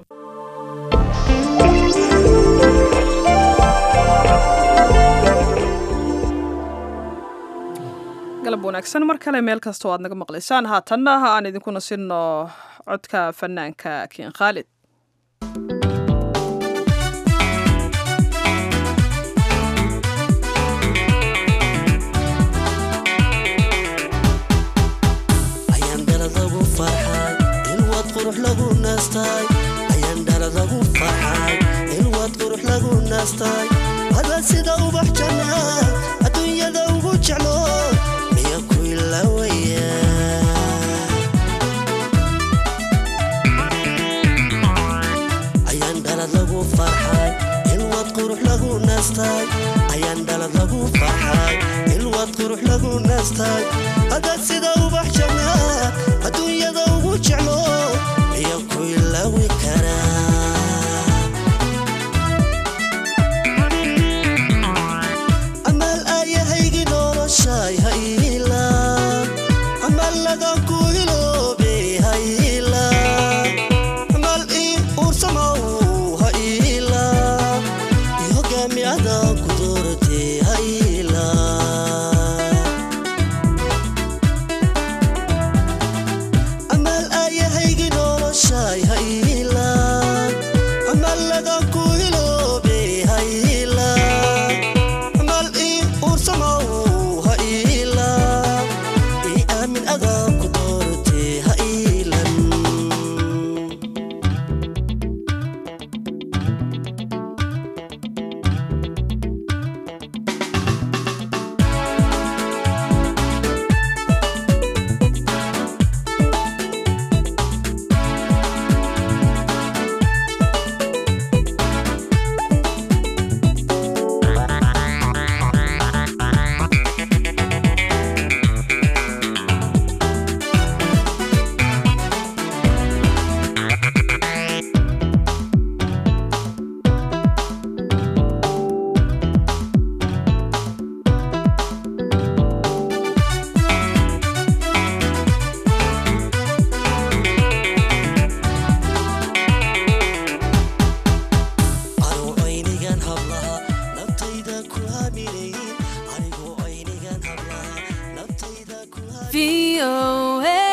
galab wanaagsan mar kale meel kasta oo aad naga maqlaysaan haatanna aan idinkuna sinno codka fanaanka Kiin Khalid ayaan daladagu farxay in wad qurux lagu naastay ayaan daladagu farxay in wad qurux lagu naastay hada sida ubax jannah adduunyada ugu jeclo ayaan dalad lagu farxay in wad qurux lagu naastay ayaan dalad lagu farxay in wad qurux lagu naastay hada sida ubax jannah adduunyada ugu jeclo iyo ku ilaawi karaa amal ayahaygi noloshay hayla amal laga ku iloobe hayla amal ii ursamaw hayla iyo gaamiyada ku doortay hayla amal ayahaygi noloshay V O A.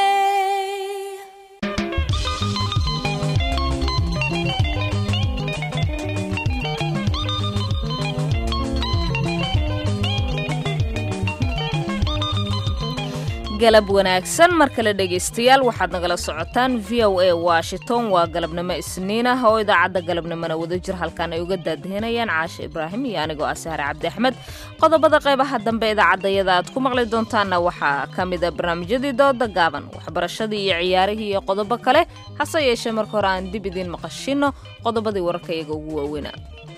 galab wanaagsan mar kale dhegaystayaal waxaad nagala socotaan v o a washington waa galabnimo isniin ah oo idaacadda galabnimona wadajir halkaan ay uga daadahinayaan caashe ibraahim iyo anigoo ah sahre cabdi axmed qodobada qaybaha dambe idaacaddayada aad ku maqli doontaanna waxaa ka mid a barnaamijyadii dooda gaaban waxbarashadii iyo ciyaarihii iyo qodobo kale hase yeeshee marka hore aan dib idiin maqashino qodobadii wararka iyaga ugu waaweyna.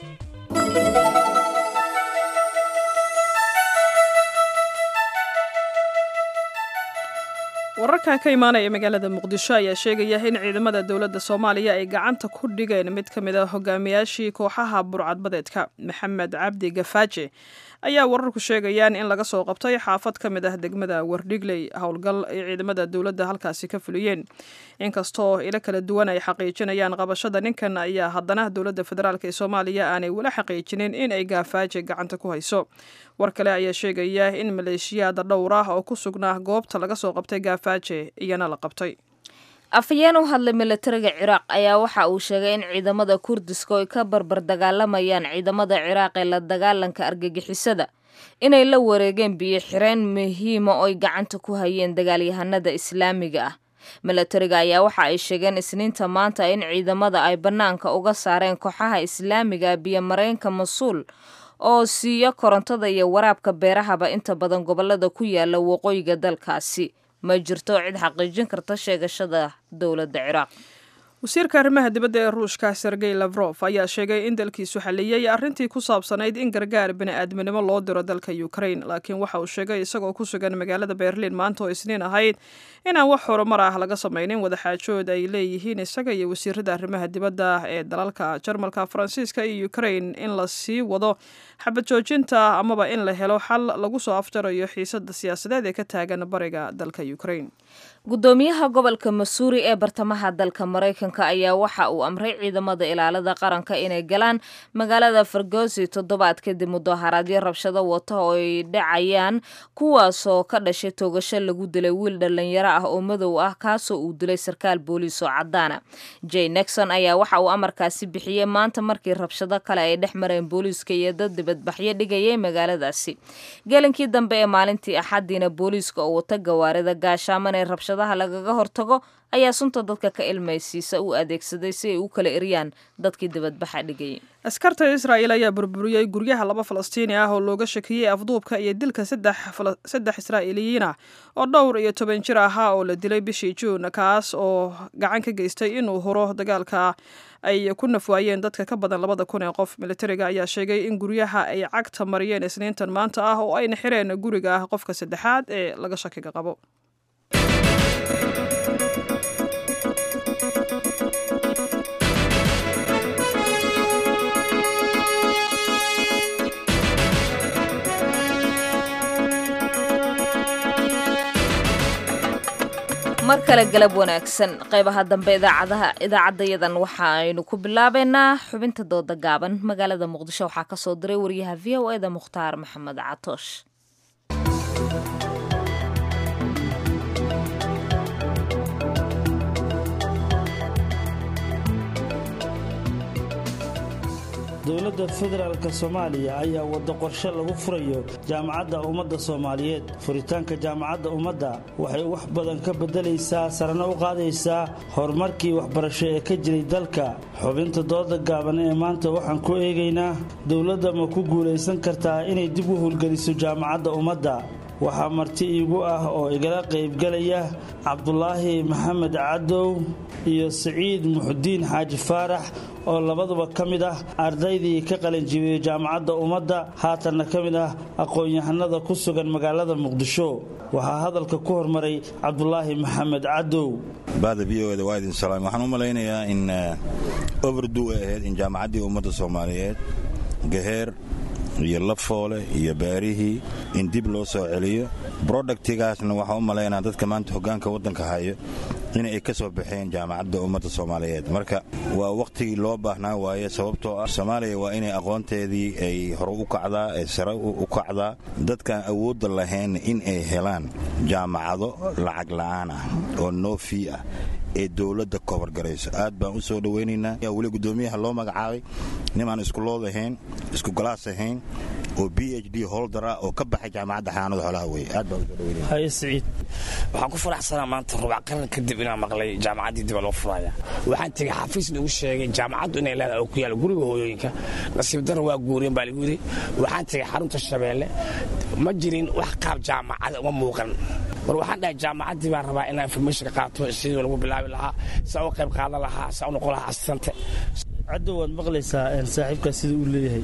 wararka ka imaanaya magaalada muqdisho ayaa sheegaya in ciidamada dowladda soomaaliya ay gacanta ku dhigeen mid ka mid a hogaamiyaashii kooxaha burcadbadeedka maxamed cabdi gafaaje ayaa wararku sheegayaan in laga soo qabtay xaafad ka mid ah degmada wardhigley howlgal ay ciidamada dowladda halkaasi ka fuliyeen inkastoo ilo kala duwan ay xaqiijinayaan qabashada ninkan ayaa haddana dowladda federaalk ee soomaaliya aanay wala xaqiijinin in ay gafaaje gacanta ku hayso. war kale ayaa sheegaya in maleeshiyaada dhowr ah oo ku sugnaa goobta laga soo qabtay gafaaje iyana la qabtay. afhayeen u hadlay milatariga ciraaq ayaa waxa uu sheegay in ciidamada kurdiska ay ka barbar dagaalamayaan ciidamada ciraaq ee la dagaalanka argagixisada inay la wareegeen biyo xireen muhiima oo ay gacanta ku hayeen dagaalyahanada islaamiga ah. milatariga ayaa waxa ay sheegeen isniinta maanta in ciidamada ay bannaanka uga saareen kooxaha islaamiga biyo mareenka Masuul oo siiya korontada iyo waraabka beerahaba inta badan gobolada ku yaala waqooyiga dalkaasi. ma jirto cid xaqiijin karta sheegashada dowladda Ciraaq. wasiirka arrimaha dibadda ee Ruushka Sergey Lavrov ayaa sheegay in dalkiisu xaliyay arrintii ku saabsanayd in gargaar bini'aadminimo loo diro dalka Ukraine, laakiin waxa uu sheegay isagoo ku sugan magaalada Berlin maanta oo Isniin ahayd inaan wax horumar ah laga samaynin wadaxaajood ay leeyihiin isaga iyo wasiirada arrimaha dibadda ee dalalka Jarmalka, Faransiiska iyo Ukraine in la sii wado xabad joojinta amaba in la helo xal lagu soo aftarayo xiisadda siyaasadeed ee ka taagan bariga dalka Ukraine. gudoomiyaha gobolka Missouri ee bartamaha dalka Mareykanka ayaa waxa uu amray ciidamada ilaalada qaranka inay galaan magaalada Ferguson toddobaad kadib mudaharaadyo rabshado wata oo ay dhacayaan kuwaasoo ka dhashay toogasho lagu dilay wiil dhalinyaro ah oo madow ah kaasoo uu dilay sarkaal booliis oo cadaan ah. Jay Nixon ayaa waxa uu amarkaasi bixiyay maanta markii rabshado kale ay dhex mareen booliiska iyo dad dibadbaxyo dhigayay magaaladaasi. gelinkii dambe ee maalintii Axadiina booliiska oo wata gawaarida gaashaaman ee rabshadaha lagaga hortago ayaa sunta dadka ka ilmaysiisa u adeegsaday si ay u kala eriyaan dadkii dibadbaxa dhigayay. askarta Israa'iil ayaa burburiyay guryaha laba Falastiini ah oo looga shakiyay afduubka iyo dilka saddex saddex Israa'iiliyiin ah oo dhowr iyo toban jir ahaa oo la dilay bishii Juun, kaas oo gacan ka geystay inuu horo dagaalka ay ku nafwaayeen dadka ka badan labada kun ee qof. militariga ayaa sheegay in guryaha ay cagta mariyeen Isniintan maanta ah oo ayna xireen guriga qofka saddexaad ee laga shakiga qabo. mar kale galab wanaagsan qaybaha dambe idaacadaha idaacadayadan waxa aynu ku bilaabeynaa xubinta dooda gaaban. magaalada Muqdisho waxaa ka soo diray wariyaha V O A da Mukhtaar Maxamed Catoosh. dowladda federaalka Soomaaliya ayaa wada qorshe lagu furayo jaamacadda ummadda Soomaaliyeed. furitaanka jaamacadda ummadda waxay wax badan ka bedelaysaa sarana u qaadaysaa horumarkii waxbarasho ee ka jiray dalka. xubinta dooda gaaban ee maanta waxaan ku eegaynaa dowladda ma ku guulaysan kartaa inay dib u howlgeliso jaamacadda ummadda. waxaa marti iigu ah oo igala qaybgalaya Cabdulaahi Maxamed Cadow iyo Saciid Muxudiin Xaaji Faarax oo labaduba ka mid ah ardaydii ka qalin jibiyay jaamacadda ummadda haatanna ka mid ah aqoon-yahanada ku sugan magaalada Muqdisho. waxaa hadalka ku hormaray Cabdulaahi Maxamed Cadow. baada V O A waa idin salaam. waxaan u malaynayaa in overdue ay ahayd in jaamacaddii ummadda Soomaaliyeed Gaheer iyo Lafoole iyo Baarihii in dib loo soo celiyo. productigaasna waxaa u malaynaa dadka maanta hoggaanka waddanka hayo in ay ka soo baxeen jaamacadda ummadda soomaaliyeed marka waa wakhtigii loo baahnaa waaye sababtoo ah soomaaliya waa inay aqoonteedii ay hore u kacdaa ay sare u kacdaa dadkaan awoodda lahayn in ay helaan jaamacado lacag la'aan ah oo noofii ah ee dowladda kobargarayso aad baan u soo dhowaynaynaa weli guddoomiyaha loo magacaabay nimaan iskulood ahayn isku galaas ahayn oo b h d holder ah oo ka baxay jaamacadda xanaanada xoolaha wey aad baan u soo dhawaynaya haye siciid waxaan ku faraxsanaa maanta rubac qaran kadib inaan maqlay jaamacaddii dib loo furaya waxaan tegey xafiis lagu sheegay jaamacaddu inay leedahay oo ku yaala guriga hooyooyinka nasiib darro waa guureen baa lagu yidhi waxaan tegey xarunta shabeelle ma jirin wax qaab jaamacada uma muuqan war waxaan dhahay jaamacaddii baan rabaa inaan informationka qaato sidii lagu bilaabi lahaa saa u qayb qaadan lahaa saa u noqon lahaa asistante caddo waad maqlaysaa saaxiibkaa sida uu leeyahay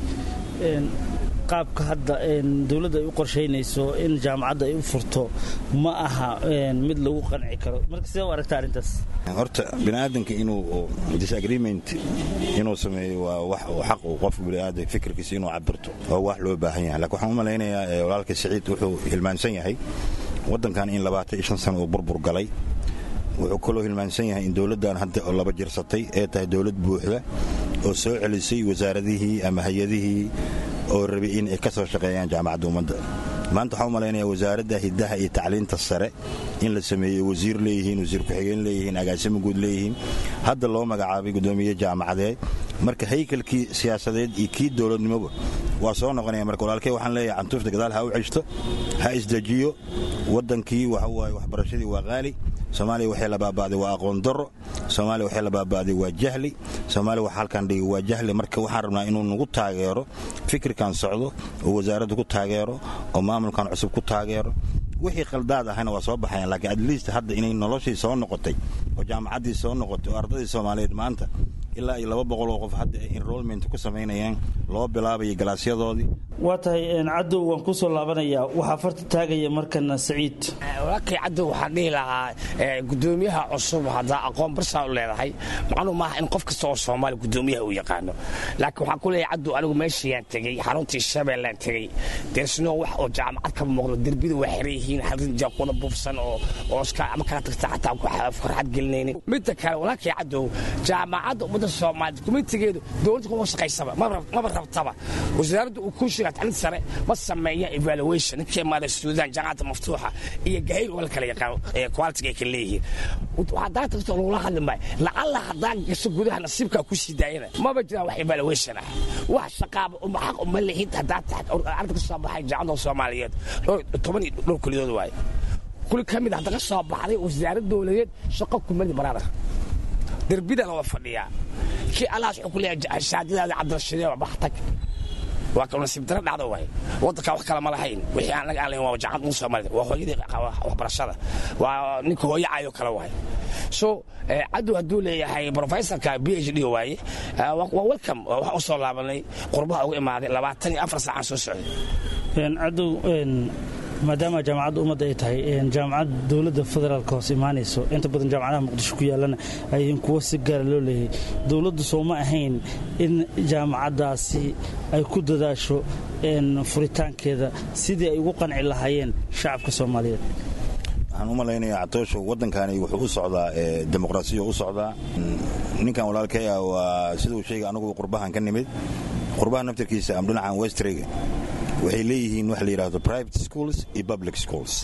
qaabka hadda dowladda ay u qorshaynayso in jaamacadda ay u furto ma aha mid lagu qanci karo marka sidee u aragtaa arrintaas horta bini'aadanka inuu disagreement inuu sameeyo waa wax xaq uu qofka bini'aadanka fikirkiisa inuu cabirto waa wax loo baahan yahay laakiin waxaan u malaynayaa walaalka Siciid wuxuu hilmaansan yahay waddankan in labaatan iyo shan sano uu burbur galay wuxuu kaloo hilmaansan yahay in dowladdan hadda oo laba jirsatay ee tahay dowlad buuxda oo soo celisay wasaaradihii ama hay-adihii oo rabay in ay ka soo shaqeeyaan jaamacadda ummadda maanta waxaan u malaynayaa wasaaradda hiddaha iyo tacliinta sare in la sameeyey wasiir leeyihiin wasiir ku-xigeen leeyihiin agaasimo guud leeyihiin hadda loo magacaabay guddoomiye jaamacadeed marka haykalkii siyaasadeed iyo kii dowladnimoba waa soo noqonaya marka walaalkay waxaan leeyahay cantuufta gadaal ha u ceshto ha isdejiyo waddankii waxa waaye waxbarashadii waa qaali soomaaliya waxay la baaba'day waa aqoon darro soomaaliya waxay la baaba'day waa jahli soomaaliya waxa halkan dhigay waa jahli marka waxaan rabnaa inuu nagu taageero fikirkan socdo oo wasaaradda ku taageero oo maamulkan cusub ku taageero wixii qaldaad ahayna waa soo baxayaan laakiin at least hadda inay noloshii soo noqotay oo jaamacaddii soo noqotay oo ardaydii soomaaliyeed maanta ilaa iyo laba boqol oo qof hadda ay enrollment ku samaynayaan loo bilaabayay galaasyadoodii waa tahay caddow waan ku soo laabanayaa waxaa farta taagaya markana Siciid walaalkay caddow waxaan dhihi lahaa guddoomiyaha cusub hadda aqoon barsaa u leedahay macnuu maaha in qof kasta oo Soomaali guddoomiyaha uu yaqaano laakiin waxaan ku leeyahay caddow anigu meeshiyaan tegey xaruntii Shabeellaan tegey deersno wax oo jaamacad ka muuqdo darbida waa xiran yihiin halin jaaqona buufsan oo oo iska ama kala tagta xataa ku farxad gelinaynin midda kale walaalkay caddow jaamacadda Soomaali kumitigeedu dawladdu ku shaqaysaba ma rabtaba wasaaraddu uu ku sheegay tacliinta sare ma sameeyo evaluation kee maada Suudaan jaamacadda maftuuxa iyo gahayr wala kala yaqaan ee quality ay leeyihiin waxa daata soo loo hadlay lacalla haddaan gasho gudaha nasiibka ku sii daayana ma bajira wax evaluation ah wax shaqaaba uma xaq uma leeyahay hadaa ardayga soo baxay jaamacadda Soomaaliyeed toban dhowr kuliyood waay kul kamid ah daga soo baxday wasaaradda dawladeed shaqo ku mid baraada darbida loo fadhiyaa kii alaas wuxuu ku leeyahay shahaadada Cabdirashiid waa baxtag waa ka nasiib darro dhacdo way wadanka wax kala ma lahayn wixii aan laga aalin waa jaamacad Soomaaliyeed waa hooyadii waxbarashada waa ninka hooyo ayo kala way so caddow hadduu leeyahay professorka B H D waaye waa welcome waxa u soo laabanay qurbaha ugu imaaday labaatan iyo afar saac soo socday caddow maadaama jaamacadda ummadda ay tahay jaamacad dowladda federaalka hoos imaanayso inta badan jaamacadaha muqdisho ku yaalana ayeen kuwo si gaara loo leeyahay dowladdu soo ma ahayn in jaamacaddaasi ay ku dadaasho furitaankeeda sidii ay ugu qanci lahaayeen shacabka Soomaaliyeed waxaan u malaynayaa catoosho waddankani wuxuu u socdaa dimuqraasiyo u socdaa ninkan walaalkay ah waa siduu sheegay anagu qurbahan ka nimid qurbaha naftirkiisa am dhinacan Westrega waxay leeyihiin wax la yiraahdo private schools iyo public schools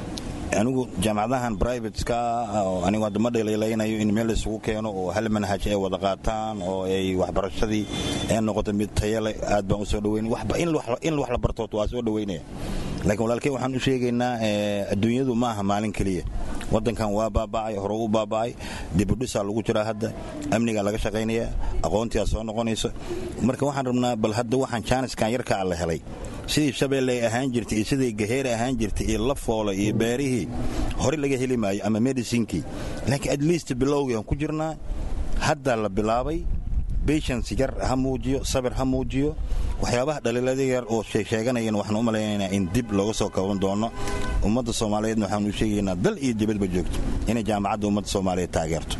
anigu jaamacadahan privateska anigu hadda ma dheelaynayo in meel isugu keeno oo hal manhaj ay wada qaataan oo ay waxbarashadii ay noqoto mid tayo leh aad baan u soo dhaweyn waxba in in wax la barto waa soo dhaweynaya laakiin walaalkay waxaan u sheegaynaa adduunyadu ma aha maalin kaliya waddankan waa baaba'ay hore u baaba'ay dib u dhis lagu jira hadda amniga laga shaqeynaya aqoontiya soo noqonayso marka waxaan rabnaa bal hadda waxaan chance-kan yarka la helay sidii Shabeelle ahaan jirtay sidii Gaheer ahaan jirtay iyo Lafoole iyo beerihii hore laga heli maayo ama medicine-kii laakiin at least bilowgan ku jirnaa hadda la bilaabay patience yar ha muujiyo sabir ha muujiyo waxyaabaha dhaliilada yar oo sheeganayeen waxaan u maleynaynaa in dib looga soo kooban doono ummadda Soomaaliyeed waxaan u sheegaynaa dal iyo dibadba joogto inay jaamacadda ummadda Soomaaliyeed taageerto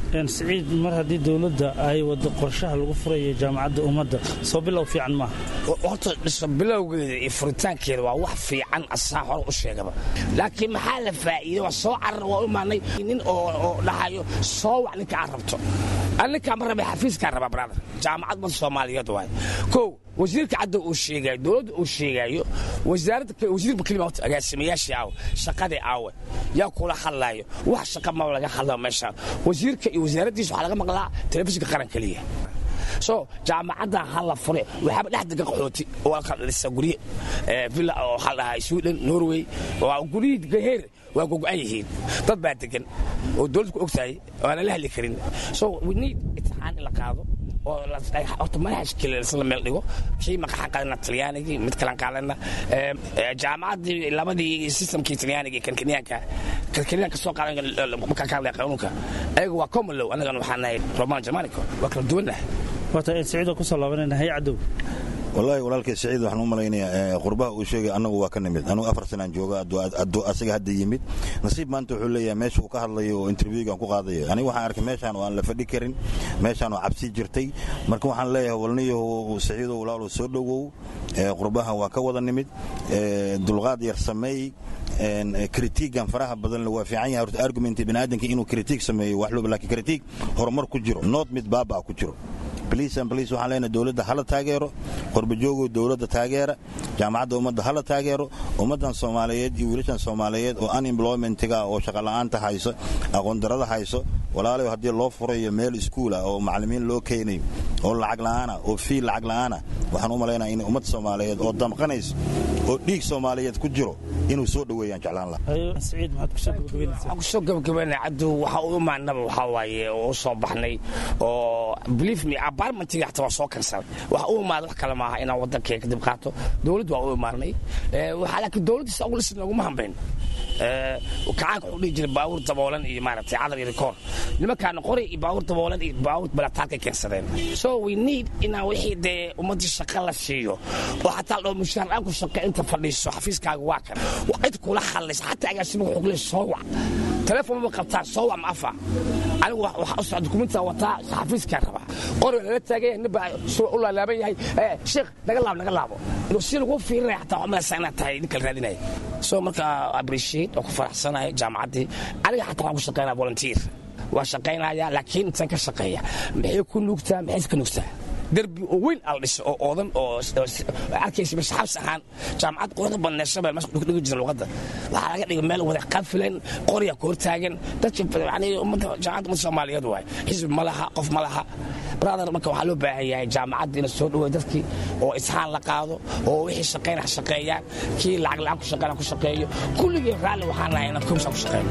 siciid mar haddii dowladda ay wado qorshaha lagu furayo jaamacadda ummadda soo bilow fiican maaha horta bilowgeeda iyo furitaankeeda waa wax fiican asaa hore u sheegaba laakiin maxaa la faa'iido waa soo carar waa u imaanay nin oo dhahayo soo wac ninka aad rabto anninkaa ma rabay xafiiskaa rabaa brother jaamacad bad soomaaliyeed waay kow wasiirka cadda uu sheegayo dowladda uu sheegayo wasaaradda wasiirba kelima horta agaasimayaashii aawe shaqadii aawe yaa kula hadlaayo wax shaqa ma laga hadlaa meeshaan wasiirka iyo wasaaraddiisa waxaa laga maqlaa telefishinka qaran keliya so jaamacadda hala fure waxaaba dhex degan qaxooti oo halkan dhisa gurye villa oo waxaa la dhahaa sweden norway waa guryihii gaheer waa gogo'an yihiin dad baa degan oo dowladdu ku ogtahay waana la hadli karin so we need itixaan in la qaado oo horta manhajkii la meel dhigo kii maqaxan qaadana talyaanigii mid kalan qaadana jaamacaddii labadii systemkii talyaanigii kan kenyaanka kan kenyaanka soo qaadan markaa ka hadlaya qanuunka ayagu waa common law annagana waxaan nahay roman germanico waa kala duwannahay wata siciid ku soo laabanayna hay cadow والله walaalkay Saciid waxaan u malaynayaa qurbaha uu sheegay anagu waa ka nimid anagu afar sano jooga adoo asaga hadda yimid nasiib maanta wuxuu leeyahay meesha uu ka hadlayo interviewga ku qaadayo aniga waxaan arkay meeshan oo aan la fadhi karin meeshan oo cabsi jirtay marka waxaan leeyahay walniyo Saciid walaalo soo dhawow qurbaha waa ka wada nimid dulqaad yar sameey en kritiigan faraha badan la waafican yahay argument binaadinka inuu kritiig sameeyo wax loo laakiin kritiig horumar ku jiro not mid baaba ku jiro police and police waxaan leenahay dawladda hala taageero qorba joogo dawladda taageera jaamacadda ummadda hala taageero ummadan Soomaaliyeed iyo wiilashan Soomaaliyeed oo unemployment-ga oo shaqo la'aanta hayso aqoon darada hayso walaalayo hadii loo furayo meel iskuul ah oo macallimiin loo keenay oo lacag la'aan ah oo fee lacag la'aan ah waxaan u maleynayaa in ummad Soomaaliyeed oo damqanayso oo dhiig Soomaaliyeed ku jiro inuu soo dhaweeyaan jeclaan lahaa ayo Saciid maxaad ku soo gabagabeynaysaa ku soo gabagabeynaa caddu waxa uu maanaba waxa waaye oo soo baxnay oo believe me apartment-ga xataa soo kansan waxa uu maad wax kala maaha inaan wadanka ka dib qaato dawladdu waa u imaanay ee waxa laakiin dawladdu si ugu lisna ugu mahanbeen ee kacaanka u dhigi jiray baawur daboolan iyo maaragtay cadar iyo koor nimankaan qori iyo baawur daboolan iyo baawur balataanka keensadeen so we need inaan wixii de ummadda shaqo la siiyo oo xataa loo mushaar aan ku shaqo inta fadhiiso xafiiskaaga waa kan waqti kula xallis xataa agaasimo wuxuu kula soo wac telefoon ma qabtaa soo wac ma afa anigu waxa u socdo dukumeenta wataa xafiiska raba qori la taagay naba soo u laalaaban yahay ee sheekh naga laab naga laabo inuu si lagu fiirinay xataa ma saana tahay ninka raadinay so marka appreciate oo ku faraxsanahay jaamacadii aniga xataa waan ku shaqeynaa volunteer waa shaqeynaya laakiin inta ka shaqeeya maxay ku nuugtaa maxay ka nuugtaa دربي وين ألدش أو أذن أو أركيش مش حبس عن جامعات قرية بالنسبة بس نقول جزء الوقت وحاجة اللي مال وده قفلين قرية كورتاجن تشوف يعني جامعات مسومالية دواي حزب ملها قف ملها برادر ما كانوا بها جامعات دين السود ودفكي أو إسحاق لقاضو أو وحش شقين شقيان كي العقل عقل شقين عقل شقيه كل يقال وحنا هنا كم شق شقين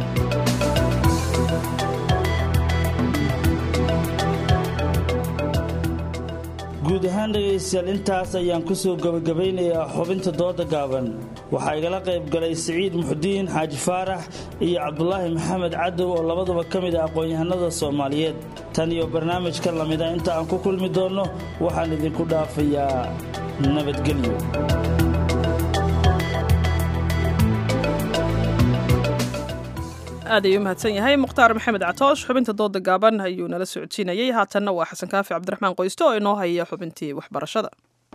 guud ahaan dhegaystayaal intaas ayaan ku soo gabagabeynayaa xubinta dooda gaaban waxaa igala qayb galay Saciid Muxudiin Xaaji Faarax iyo Cabdullaahi Maxamed Cadow oo labaduba ka mid ah aqoon-yahanada Soomaaliyeed tan iyo barnaamijka lamida inta aan ku kulmi doono waxaan idinku dhaafayaa nabadgelyo aad ayuu mahadsan yahay mukhtaar maxamed catoosh xubinta dooda gaaban ayuu nala socodsiinayay haatanna waa xasan kaafi cabdiraxmaan qoysto oo inoo haya xubintii waxbarashada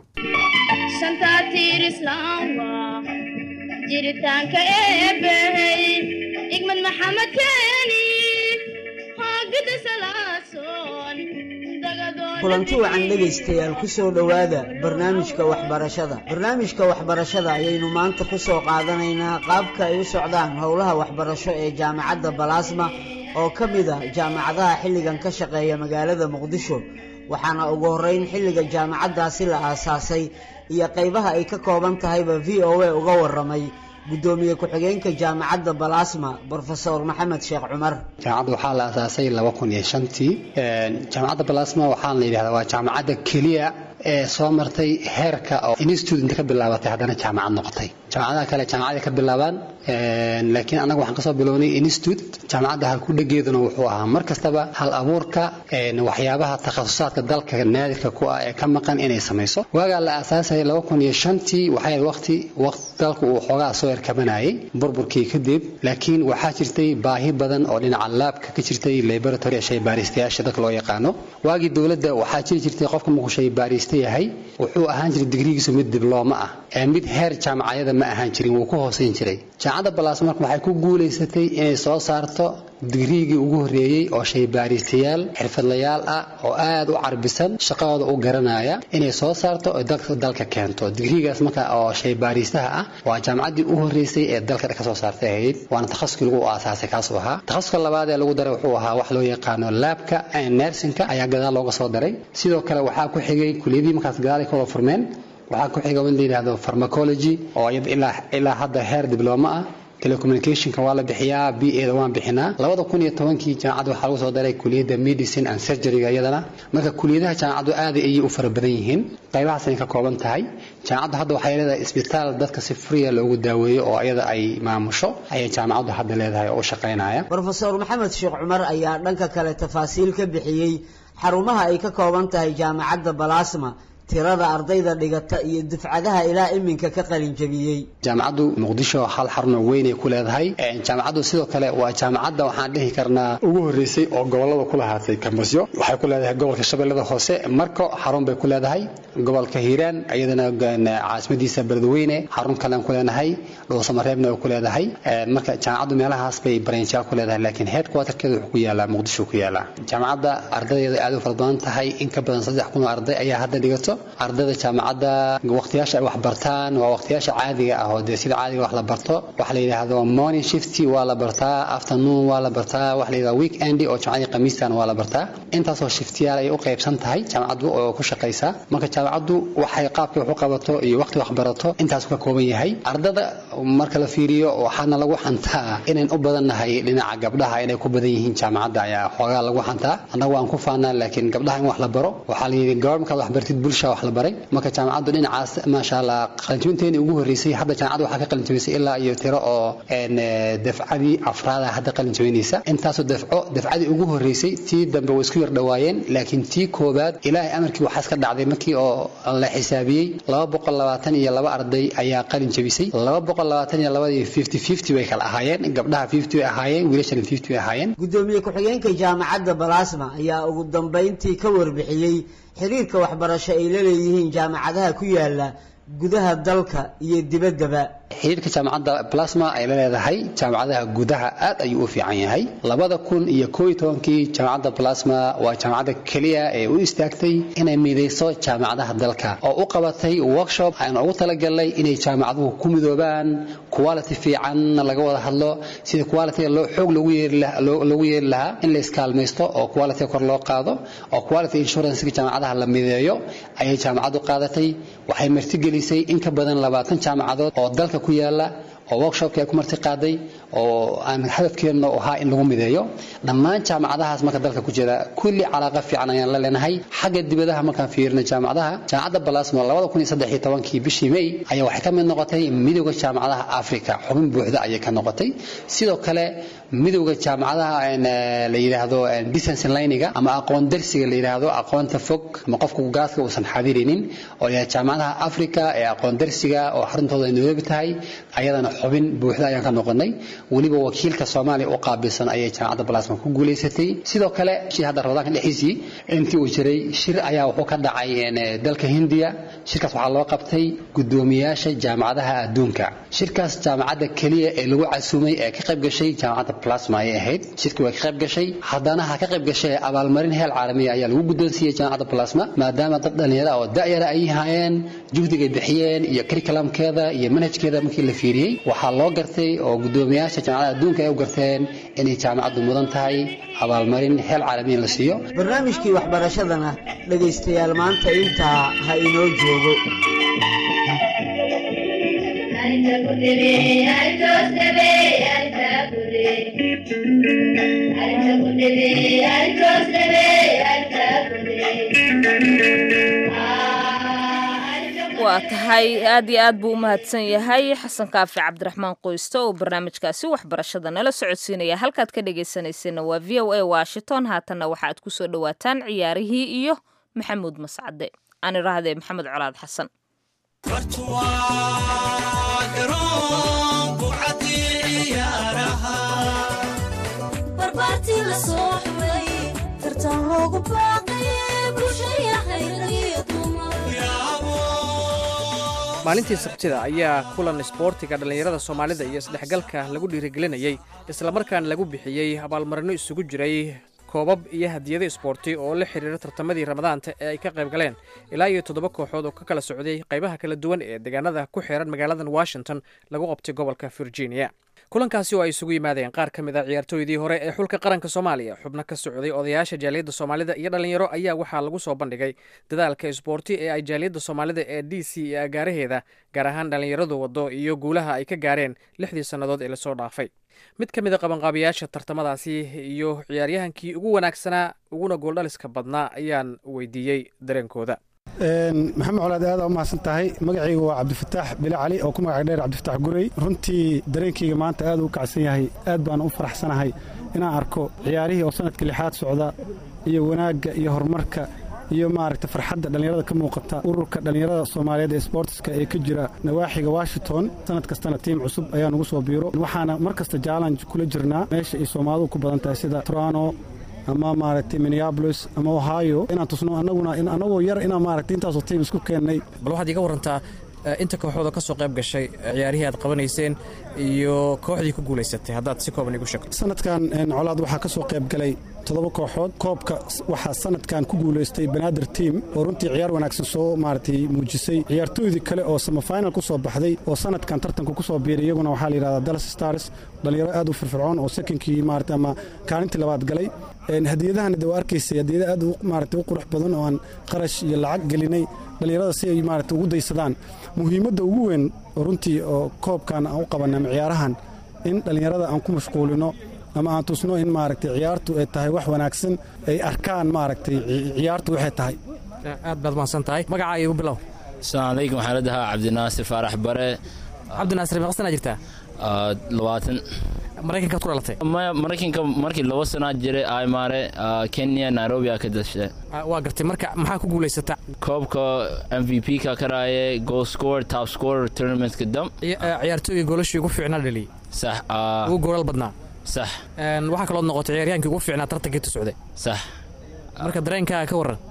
jiritaanka eebbahey igmad maxamed keeni hoogada salaasoon kulanti wacan dhegaystayaal ku soo dhowaada barnaamijka waxbarashada barnaamijka waxbarashada ayaynu maanta ku soo qaadanaynaa qaabka ay u socdaan howlaha waxbarasho ee jaamacadda balaasma oo ka mid ah jaamacadaha xilligan ka shaqeeya magaalada muqdisho waxaana ugu horreyn xilliga jaamacaddaasi la aasaasay iyo qaybaha ay ka kooban tahayba v o a uga warramay gudoomiye ku-xigeenka jaamacadda balaasma brofesor maxamed sheekh cumar jaamacadda waxaa la aasaasay laba kun iyo shantii jaamacadda balaasma waxaa la yidhahdaa waa jaamacadda keliya ee soo martay heerka oo institute inta ka bilaabatay haddana jaamacad noqotay jaamacadaha kale jaamacada ka bilaabaan laakiin anagu waxaan ka soo bilownay institute jaamacada hal ku dhageeduna wuxuu ahaa mar kastaba hal abuurka waxyaabaha takhasusaadka dalka naadirka ku ah ee ka maqan inay samayso waaga la aasaasay laba kun iyo shan tii waxay waqti waqti dalku uu xogaa soo yarkabanayay burburkii kadib laakiin waxaa jirtay baahi badan oo dhinaca laabka ka jirtay laboratory shay baaristayaasha dadka loo yaqaano waagii dawladda waxaa jiri jirtay qofka markuu shay baarista yahay wuxuu ahaan jiray digrigiisu mid diblooma ah ee mid heer jaamacadda ma ahaan jirin wuu ku hooseyn jiray jaamacadda balaas marka waxay ku guuleysatay inay soo saarto digriigii ugu horeeyay oo shay baaristayaal xirfadlayaal ah oo aad u carbisan shaqadooda u garanaya inay soo saarto oo dalka dalka keento digriigaas marka oo shay baaristaha ah waa jaamacaddii u horeysay ee dalka ka soo saartay ahayd waana takhasuskii lagu aasaasay kaas ahaa takhasuska labaad ee lagu daray wuxuu ahaa wax loo yaqaano laabka nursingka ayaa gadaal looga soo daray sidoo kale waxaa ku xigay kuliyadii markaas gadaal ay ka wada furmeen waxaa ku xiga in la yiraahdo pharmacology oo ilaa ilaa hadda heer dibloma ah telecommunicationka waa la bixiyaa B A da waan bixinaa laba kun iyo toban kii jaamacadda waxaa lagu soo daray kuliyadda medicine and surgery iyadana marka kuliyadaha jaamacaddu aad ay u fara badan yihiin qaybahaas ay ka kooban tahay jaamacaddu hadda waxay leedahay isbitaal dadka si free loogu daaweeyo oo iyada ay maamusho ayay jaamacaddu hadda leedahay oo shaqeynaya Professor Maxamed Sheekh Cumar ayaa dhanka kale tafaasiil ka bixiyay xarumaha ay ka kooban tahay jaamacadda Balaasma tirada ardayda dhigata iyo dufcadaha ilaa iminka ka qalin jabiyay jaamacaddu Muqdisho hal xarun weyn ay ku leedahay jaamacaddu sidoo kale waa jaamacadda waxaan dhihi karnaa ugu horeysay oo gobolada ku lahaatay kamasyo waxay ku leedahay gobolka Shabeellada Hoose marko xarun bay ku leedahay gobolka Hiiraan ayadana caasimadiisa Beledweyne xarun kale ku leenahay Dhoosamareebna ku leedahay marka jaamacaddu meelahaas bay branch ku leedahay laakiin headquarterkeedu wuxuu ku yaalaa Muqdisho ku yaalaa jaamacadda ardayda aad u fara badan tahay in ka badan saddex kun oo arday ayaa hadda dhigato ardayda jaamacadda waqtiyaasha ay wax bartaan waa waqtiyaasha caadiga ah oo sida caadiga wax la barto waxa la yiraahdo morning shift waa la bartaa afternoon waa la bartaa waxa la yiraahdo weekend oo jaamacadda khamiistan waa la bartaa intaas oo shiftiyaal ay u qaybsan tahay jaamacaddu oo ku shaqeysa marka jaamacaddu waxay qaabka wax u qabato iyo waqti wax barato intaas ka kooban yahay ardada marka la fiiriyo waxaana lagu xantaa inaan u badannahay dhinaca gabdhaha inay ku badan yihiin jaamacadda ayaa xoogaa lagu xantaa anagu waan ku faanaa laakiin gabdhaha in wax la baro waxa la yiri goorma wax bartid bulsha wax la baray marka jaamacaddu dhinacaas ma sha Allah qalinjabinteena ugu horeysay hadda jaamacaddu waxa ka qalinjabisay ilaa iyo tiro oo een dafcadii afraad hadda qalinjabinaysa intaas oo dafco dafcadii ugu horeysay tii dambe way isku yar dhawaayeen laakiin tii koobaad ilaahay amarkii waxa iska dhacday markii oo la xisaabiyay laba boqol labaatan iyo laba arday ayaa qalinjabisay laba boqol labaatan iyo laba fifty fifty way kala ahaayeen gabdhaha fifty way ahaayeen wiilashana fifty way ahaayeen gudoomiye ku-xigeenka jaamacadda Balaasma ayaa ugu dambeyntii ka warbixiyay xiriirka waxbarasho ay leeyihiin jaamacadaha ku yaala gudaha dalka iyo dibaddaba xiriirka jaamacadda Plasma ay leedahay jaamacadaha gudaha aad ayuu u fiican yahay laba kun iyo koob iyo toban kii jaamacadda Plasma waa jaamacadda kaliya ee u istaagtay inay mideyso jaamacadaha dalka oo u qabatay workshop aan ugu talagalay inay jaamacaduhu ku midoobaan quality fiican laga wada hadlo sida quality loo xoog lagu yeelaa lagu yeelaa in la iskaalmaysto oo quality kor loo qaado oo quality insurance jaamacadaha la mideeyo ayay jaamacadu qaadatay waxay martigelisay in ka badan labaatan jaamacadood oo dalka ku yaala oo workshop ka ku marti qaaday oo aan hadafkeena oo ahaa in lagu mideeyo dhammaan jaamacadahaas marka dalka ku jira kulli calaaqa fiican ayaan la leenahay xagga dibadaha marka fiirna jaamacadaha jaamacadda Balaasma laba kun iyo saddex iyo toban kii bishii May ayaa waxay ka mid noqotay midowga jaamacadaha Afrika xubin buuxda ayay ka noqotay sidoo kale midowga jaamacadaha aan la yiraahdo distance learning ama aqoon darsiga la yiraahdo aqoonta fog ama qofku gaaska uusan xaadirinin oo ya jaamacadaha Afrika ee aqoon darsiga oo xaruntooda Nairobi tahay ayadana xubin buuxda ayaan ka noqonay waliba wakiilka Soomaaliya oo qaabilsan ayay jaamacadda Balaasma ku guuleysatay sidoo kale shii hadda Ramadaanka dhexdiisii intii uu jiray shir ayaa wuxuu ka dhacay dalka Hindiya shirkaas waxa loo qabtay gudoomiyaasha jaamacadaha adduunka shirkaas jaamacadda kaliya ee lagu casuumay ee ka qayb gashay jaamacadda Plasma ay ahayd shirkii way ka qayb gashay haddana ha ka qayb gashay abaalmarin heer caalami ah ayaa lagu guddoonsiiyay jaamacadda Plasma maadaama dad dhalinyaro oo da'yar ay hayeen juhdiga ay bixiyeen iyo curriculumkeeda iyo manhajkeeda markii la fiiriyay waxa loo gartay oo gudoomiyaasha jaamacadda adduunka ay u garteen inay jaamacaddu mudan tahay abaalmarin heer caalami la siiyo barnaamijkii waxbarashadana dhageystayaal maanta inta ha inoo joogo waa tahay aad iyo aad buu u mahadsan yahay xasan kaafi cabdiraxmaan qoyste oo barnaamijkaasi waxbarashada nala socodsiinaya halkaad ka dhegaysanayseena waa v o a washington haatanna waxaaad ku soo dhowaataan ciyaarihii iyo maxamuud mascade aan irahdee maxamed colaad xasan maalintii sabtida ayaa kulan isboortiga dhallinyarada soomaalida iyo isdhexgalka lagu dhiirigelinayey islamarkaana lagu bixiyey abaalmarino isugu jiray koobab iyo hadiyado isboorti oo la xidhiira tartamadii ramadaanta ee ay ka qayb galeen ilaa iyo toddoba kooxood oo ka kala socday qaybaha kala duwan ee deegaanada ku xeeran magaaladan washington lagu qabtay gobolka virginia kulankaasi oo ay isugu yimaadeen qaar ka mid a ciyaartooydii hore ee xulka qaranka soomaaliya xubno ka socday odayaasha jaaliyadda soomaalida iyo dhallinyaro ayaa waxaa lagu soo bandhigay dadaalka isboorti ee ay jaaliyadda soomaalida ee d c iyo agaaraheeda gaar ahaan dhallinyaradu waddo iyo guulaha ay ka gaareen lixdii sannadood ee lasoo dhaafay mid ka mid a qabanqaabiyaasha tartamadaasi iyo ciyaaryahankii ugu wanaagsanaa uguna gooldhaliska badnaa ayaan weydiiyey dareenkooda maxamed colaad aad u mahadsan tahay magacayga waa cabdifataax bile cali oo ku magac dheer cabdifataax gurey runtii dareenkayga maanta aad u kacsan yahay aad baan u faraxsanahay inaan arko ciyaarihii oo sanadka lixaad socda iyo wanaagga iyo horumarka iyo maaragta farxadda dhallinyarada ka muuqata ururka dhallinyarada soomaaliyeed ee sboortiska ee ka jira nawaaxiga washington sanad kastana tiim cusub ayaa nugu soo biiro waxaana mar kasta jaalanj kula jirnaa meesha ay soomaalidu ku badan tahay sida toronto ama maaragtay minneapolis ama ohio inaan tusno annaguna annagoo yar inaan maaragtay intaasoo tiim isku keennay bal waxaad iga warantaa inta kooxooda ka soo qayb gashay ciyaarihii aad qabanayseen iyo kooxdii ku guulaysatay haddaad si kooban igu sheegto sanadkan colaad waxaa ka soo qayb galay toddoba kooxood koobka waxaa sanadkan ku guulaystay banaadir tiim oo runtii ciyaar wanaagsan soo maaragtay muujisay ciyaartooydii kale oo samafinal ku soo baxday oo sanadkan tartanka ku soo biiray iyaguna waxaa la yidhahdaa dallas stars dhalinyaro aad u firfircoon oo sekonkii maaragtay ama kaalintii labaad galay hadiyadahana de waa arkaysay hadiyada aad maaragtay u qurux badan oo aan qarash iyo lacag gelinay dhallinyarada si ay maaragtay ugu daysadaan muhiimadda ugu weyn oo runtii oo koobkan aan u qabanay ama ciyaarahan in dhallinyarada aan ku mashquulino ama aan tusno in maaragtay ciyaartu ay tahay wax wanaagsan ay arkaan maaragtay ciyaartu waxay tahay aad baad mahadsan tahay magacaa igu bilow asalaamu calaykum waxaan la dhahaa cabdinaasir faarax bare cabdinaasir meeqa sanaa jirtaa labaatan maraykankaad ku dhalatay maraykanka markii laba sanaa jiray aymaare kenya nairobi aa ka dashay waa gartay marka maxaa ku guulaysataa koobka m v p ka karaaye goal score top score tournamentka dam ciyaartooyii goolashii ugu fiicnaa dhaliyey sax ugu goolal badnaa sax waxaa kaloo noqotay ciyaaryahankii ugu fiicnaa tartankii tu socday sax marka dareenkaa ka waran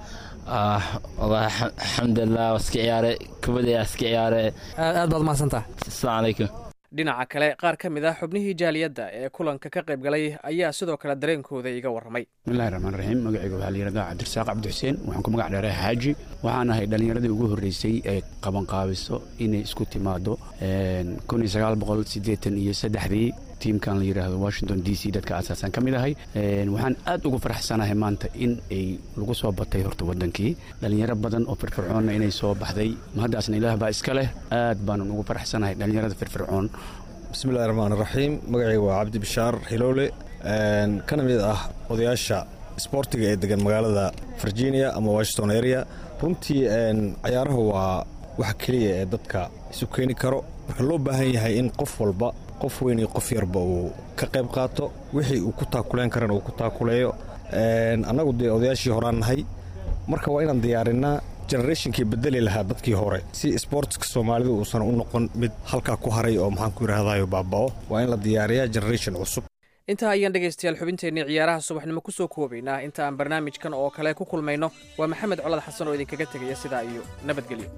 wallahi alxamdulilah waa iska ciyaare kubaddaa iska ciyaare aad baad mahadsantaha asalaamu calaykum dhinaca kale qaar ka mid ah xubnihii jaaliyadda ee kulanka ka qayb galay ayaa sidoo kale dareenkooda iga warramay bismillahi raxmaan raxiim magacayga waxaa la yidhahdaa cabdirasaaq cabdi xuseen waxaan ku magac dheeray xaaji waxaan ahay dhallinyaradii ugu horreysay ee qabanqaabiso inay isku timaado kun iyo sagaal boqol siddeetan iyo saddexdii tiimkan la yidhaahdo washington d c dadka aasaasan ka mid ahay waxaan aad ugu faraxsanahay maanta in ay lagu soo batay horta waddankii dhallinyaro badan oo firfircoonna inay soo baxday mahaddaasna ilaah baa iska leh aad baanan ugu faraxsanahay dhallinyarada firfircoon bismillahi raxmaan raxiim magacayga waa cabdi bishaar xiloole kana mid ah odayaasha isboortiga ee degan magaalada virginia ama washington area runtii cayaaraha waa waxa keliya ee dadka isu keeni karo wuxuu loo baahan yahay in qof walba qof weyn iyo qof yarba uu ka qayb qaato wixii uu ku taakuleen karana uu ku taakuleeyo annagu dee odayaashii horaan nahay marka waa inaan diyaarinaa generationkii bedeli lahaa dadkii hore si sportska soomaalidu uusan u noqon mid halkaa ku haray oo maxaan ku yidhaahdayo baaba'o waa in la diyaariyaa generation cusub intaa ayaan dhegaystayaal xubinteennii ciyaaraha subaxnimo ku soo koobaynaa inta aan barnaamijkan oo kale ku kulmayno waa maxamed colad xasan oo idinkaga tegaya sidaa iyo nabadgelyo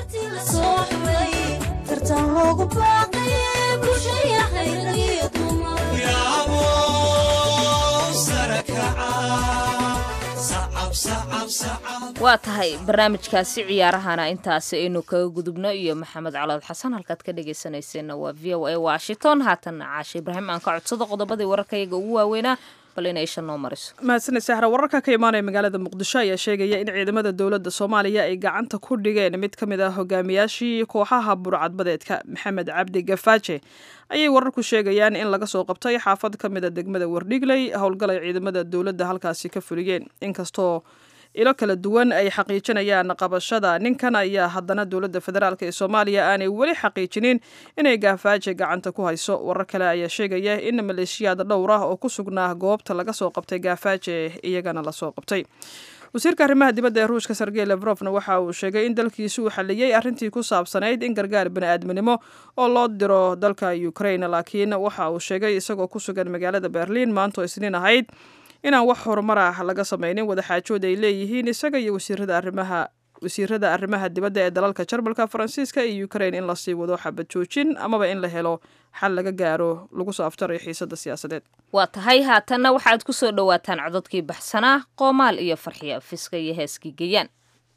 waa tahay barnaamijkaasi ciyaarahana intaasi aynu kaga gudubno iyo maxamed colood xasan halkaad ka dhegaysanayseena waa v o a washington haatanna caashe ibraahim aan ka codsado qodobadii wararkayaga ugu waaweynaa bal inay isha noo mariso mahadsaned sahra wararka ka imaanaya magaalada muqdisho ayaa sheegaya in ciidamada dowladda soomaaliya ay gacanta ku dhigeen mid ka mid ah hogaamiyaashii kooxaha burcadbadeedka maxamed cabdi gafaaje ayay wararku sheegayaan in laga soo qabtay xaafad ka mid a degmada wardhigley howlgalay ciidamada dowladda halkaasi ka fuliyeen inkastoo ilo kala duwan ay xaqiijinayaan qabashada ninkan ayaa haddana dowladda federaalk ee soomaaliya aanay weli xaqiijinin inay gaafaaje gacanta ku hayso. warar kale ayaa sheegaya in maleeshiyaad dhowr ah oo ku sugnaa goobta laga soo qabtay gaafaaje iyagana lasoo qabtay. wasiirka arrimaha dibadda ee ruushka sergey lafrofna waxa uu sheegay in dalkiisu uu xaliyey arrintii ku saabsanayd in gargaar bani'aadminimo oo loo diro dalka ukraine, laakiin waxa uu sheegay isagoo ku sugan magaalada berliin maanto isniin ahayd inaan wax horumar ah laga samaynin wadaxaajood ay leeyihiin isaga iyo wasiirada arrimaha wasiirada arrimaha dibadda ee dalalka Jarmalka, Faransiiska iyo Ukraine in la sii wado xabad joojin amaba in la helo xal laga gaaro lagu soo afjaray xiisadda siyaasadeed. waa tahay haatanna waxaad ku soo dhawaataan codadkii baxsanaa Qoomaal iyo Farxiyo Fiska iyo heeskii Gayaan.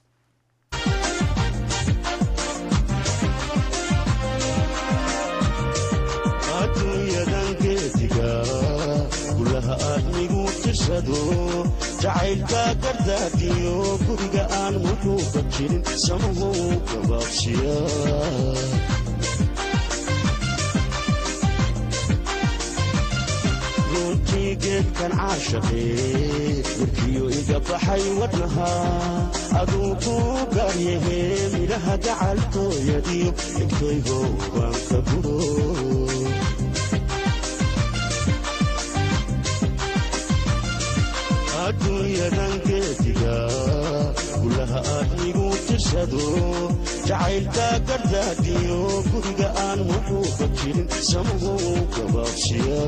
jacaylka gardaadiyo guriga aan muxuuba jirin samahow gabaabsiya runtii geedkan caashaqee warkiyo iga baxay wadnaha aduu ku gaaryahee midhaha gacaltooyadiyo egtoygo baan ka guro adduunyadan geediga gulaha aad igu tirsado jacaylka gardaadiyo guriga aan muxuuba jirin samahow gabaabsiya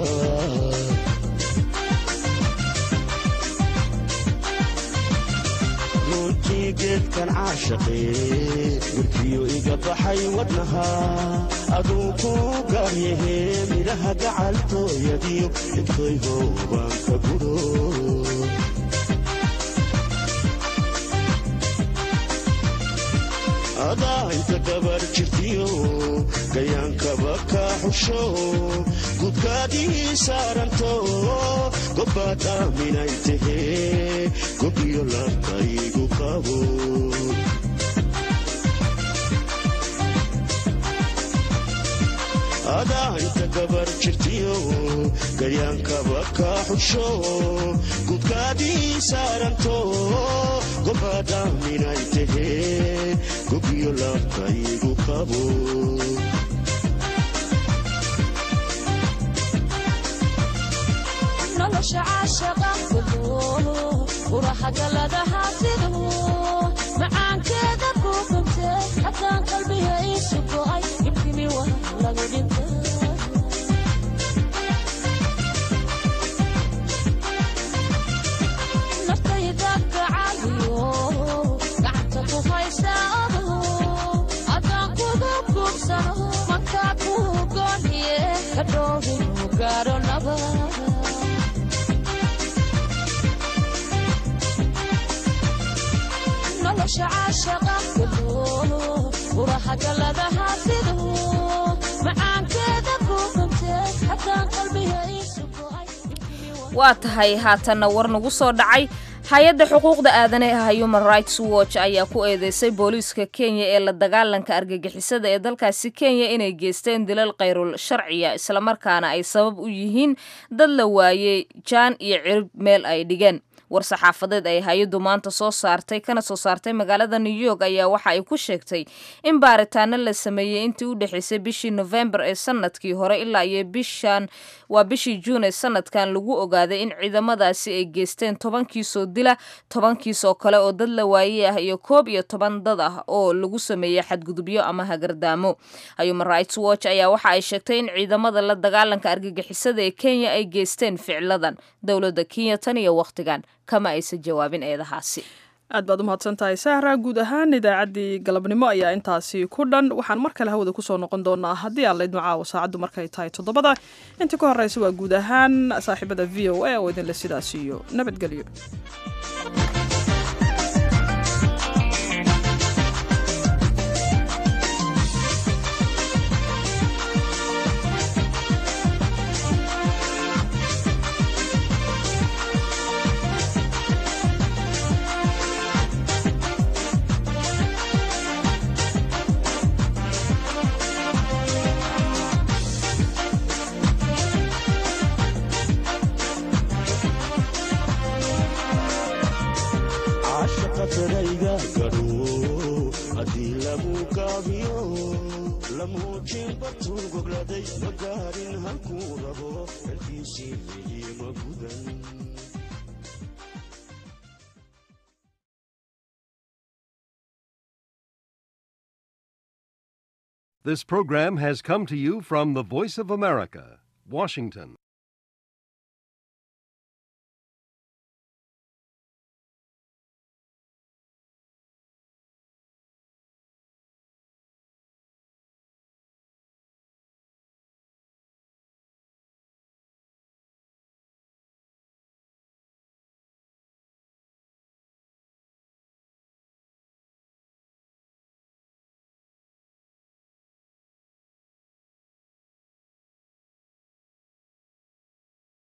runtii geedkan caashaqee warkiyo iga baxay wadnaha aduu ku gaaryahee midhaha gacaltooyadiyo egtoyho baan ka guro adaa inta gabar jirtiyo gayaankaba ka xusho gudkaadii saaranto gobbaad aaminay tahee gobiyo labkaygu qabo adaa inta gabar jirtiyo gayaankaba ka xusho gudkaadii saaranto gobbaad aaminay tahee gobiyo labkaygu qabo nolosha caashaqa kudo urahagaladaha sidu macaankeeda ku kuntee haddaan qalbiga iisu go'ay ibkimi wa lagu dhinta naftayda gacaliyo gacanta ku haysa adu haddaan kugu guubsano mankaa ku gooniye ka dhoobin u gaaro naba nolosha caashaqa kudo urahagaladaha sidu macaankeeda ku kuntee haddaan qalbiga iisu go'ay waa tahay haatanna war nagu soo dhacay hay-adda xuquuqda aadanaha Human Rights Watch ayaa ku eedeysay booliiska Kenya ee la dagaalanka argagixisada ee dalkaasi Kenya inay geysteen dilal qayrul sharciya isla markaana ay sabab u yihiin dad la waayay jaan iyo cirib meel ay dhigeen. war saxaafadeed ay hay'addu maanta soo saartay kana soo saartay magaalada New York ayaa waxa ay ku sheegtay in baaritaano la sameeyay intii u dhaxaysay bishii November ee sanadkii hore ilaa iyo bishan waa bishii June ee sanadkan lagu ogaaday in ciidamadaasi ay geysteen toban kiis oo dila, toban kiis oo kale oo dad la waayay ah iyo koob iyo toban dad ah oo lagu sameeyay xadgudubyo ama hagardaamo. Human Rights Watch ayaa waxa ay sheegtay in ciidamada la dagaalanka argagixisada ee Kenya ay geysteen ficladan dowladda Kenya tan iyo waqtigan kama aysan jawaabin eedahaasi. aad baad u mahadsantahay Sahra. guud ahaan idaacaddii galabnimo ayaa intaasi ku dhan. waxaan mar kale hawada kusoo noqon doonaa haddii aan laydin caawo saacaddu markay tahay toddobada. intii ka horreysa waa guud ahaan saaxiibada v o a oo idinle sidaas iyo nabadgelyo. khatarayga gadho haddii lagu gaabiyo la muujin bartuu gogladay ma gaarin halkuu rabo xelkiisii ma gudan. This program has come to you from the Voice of America, Washington.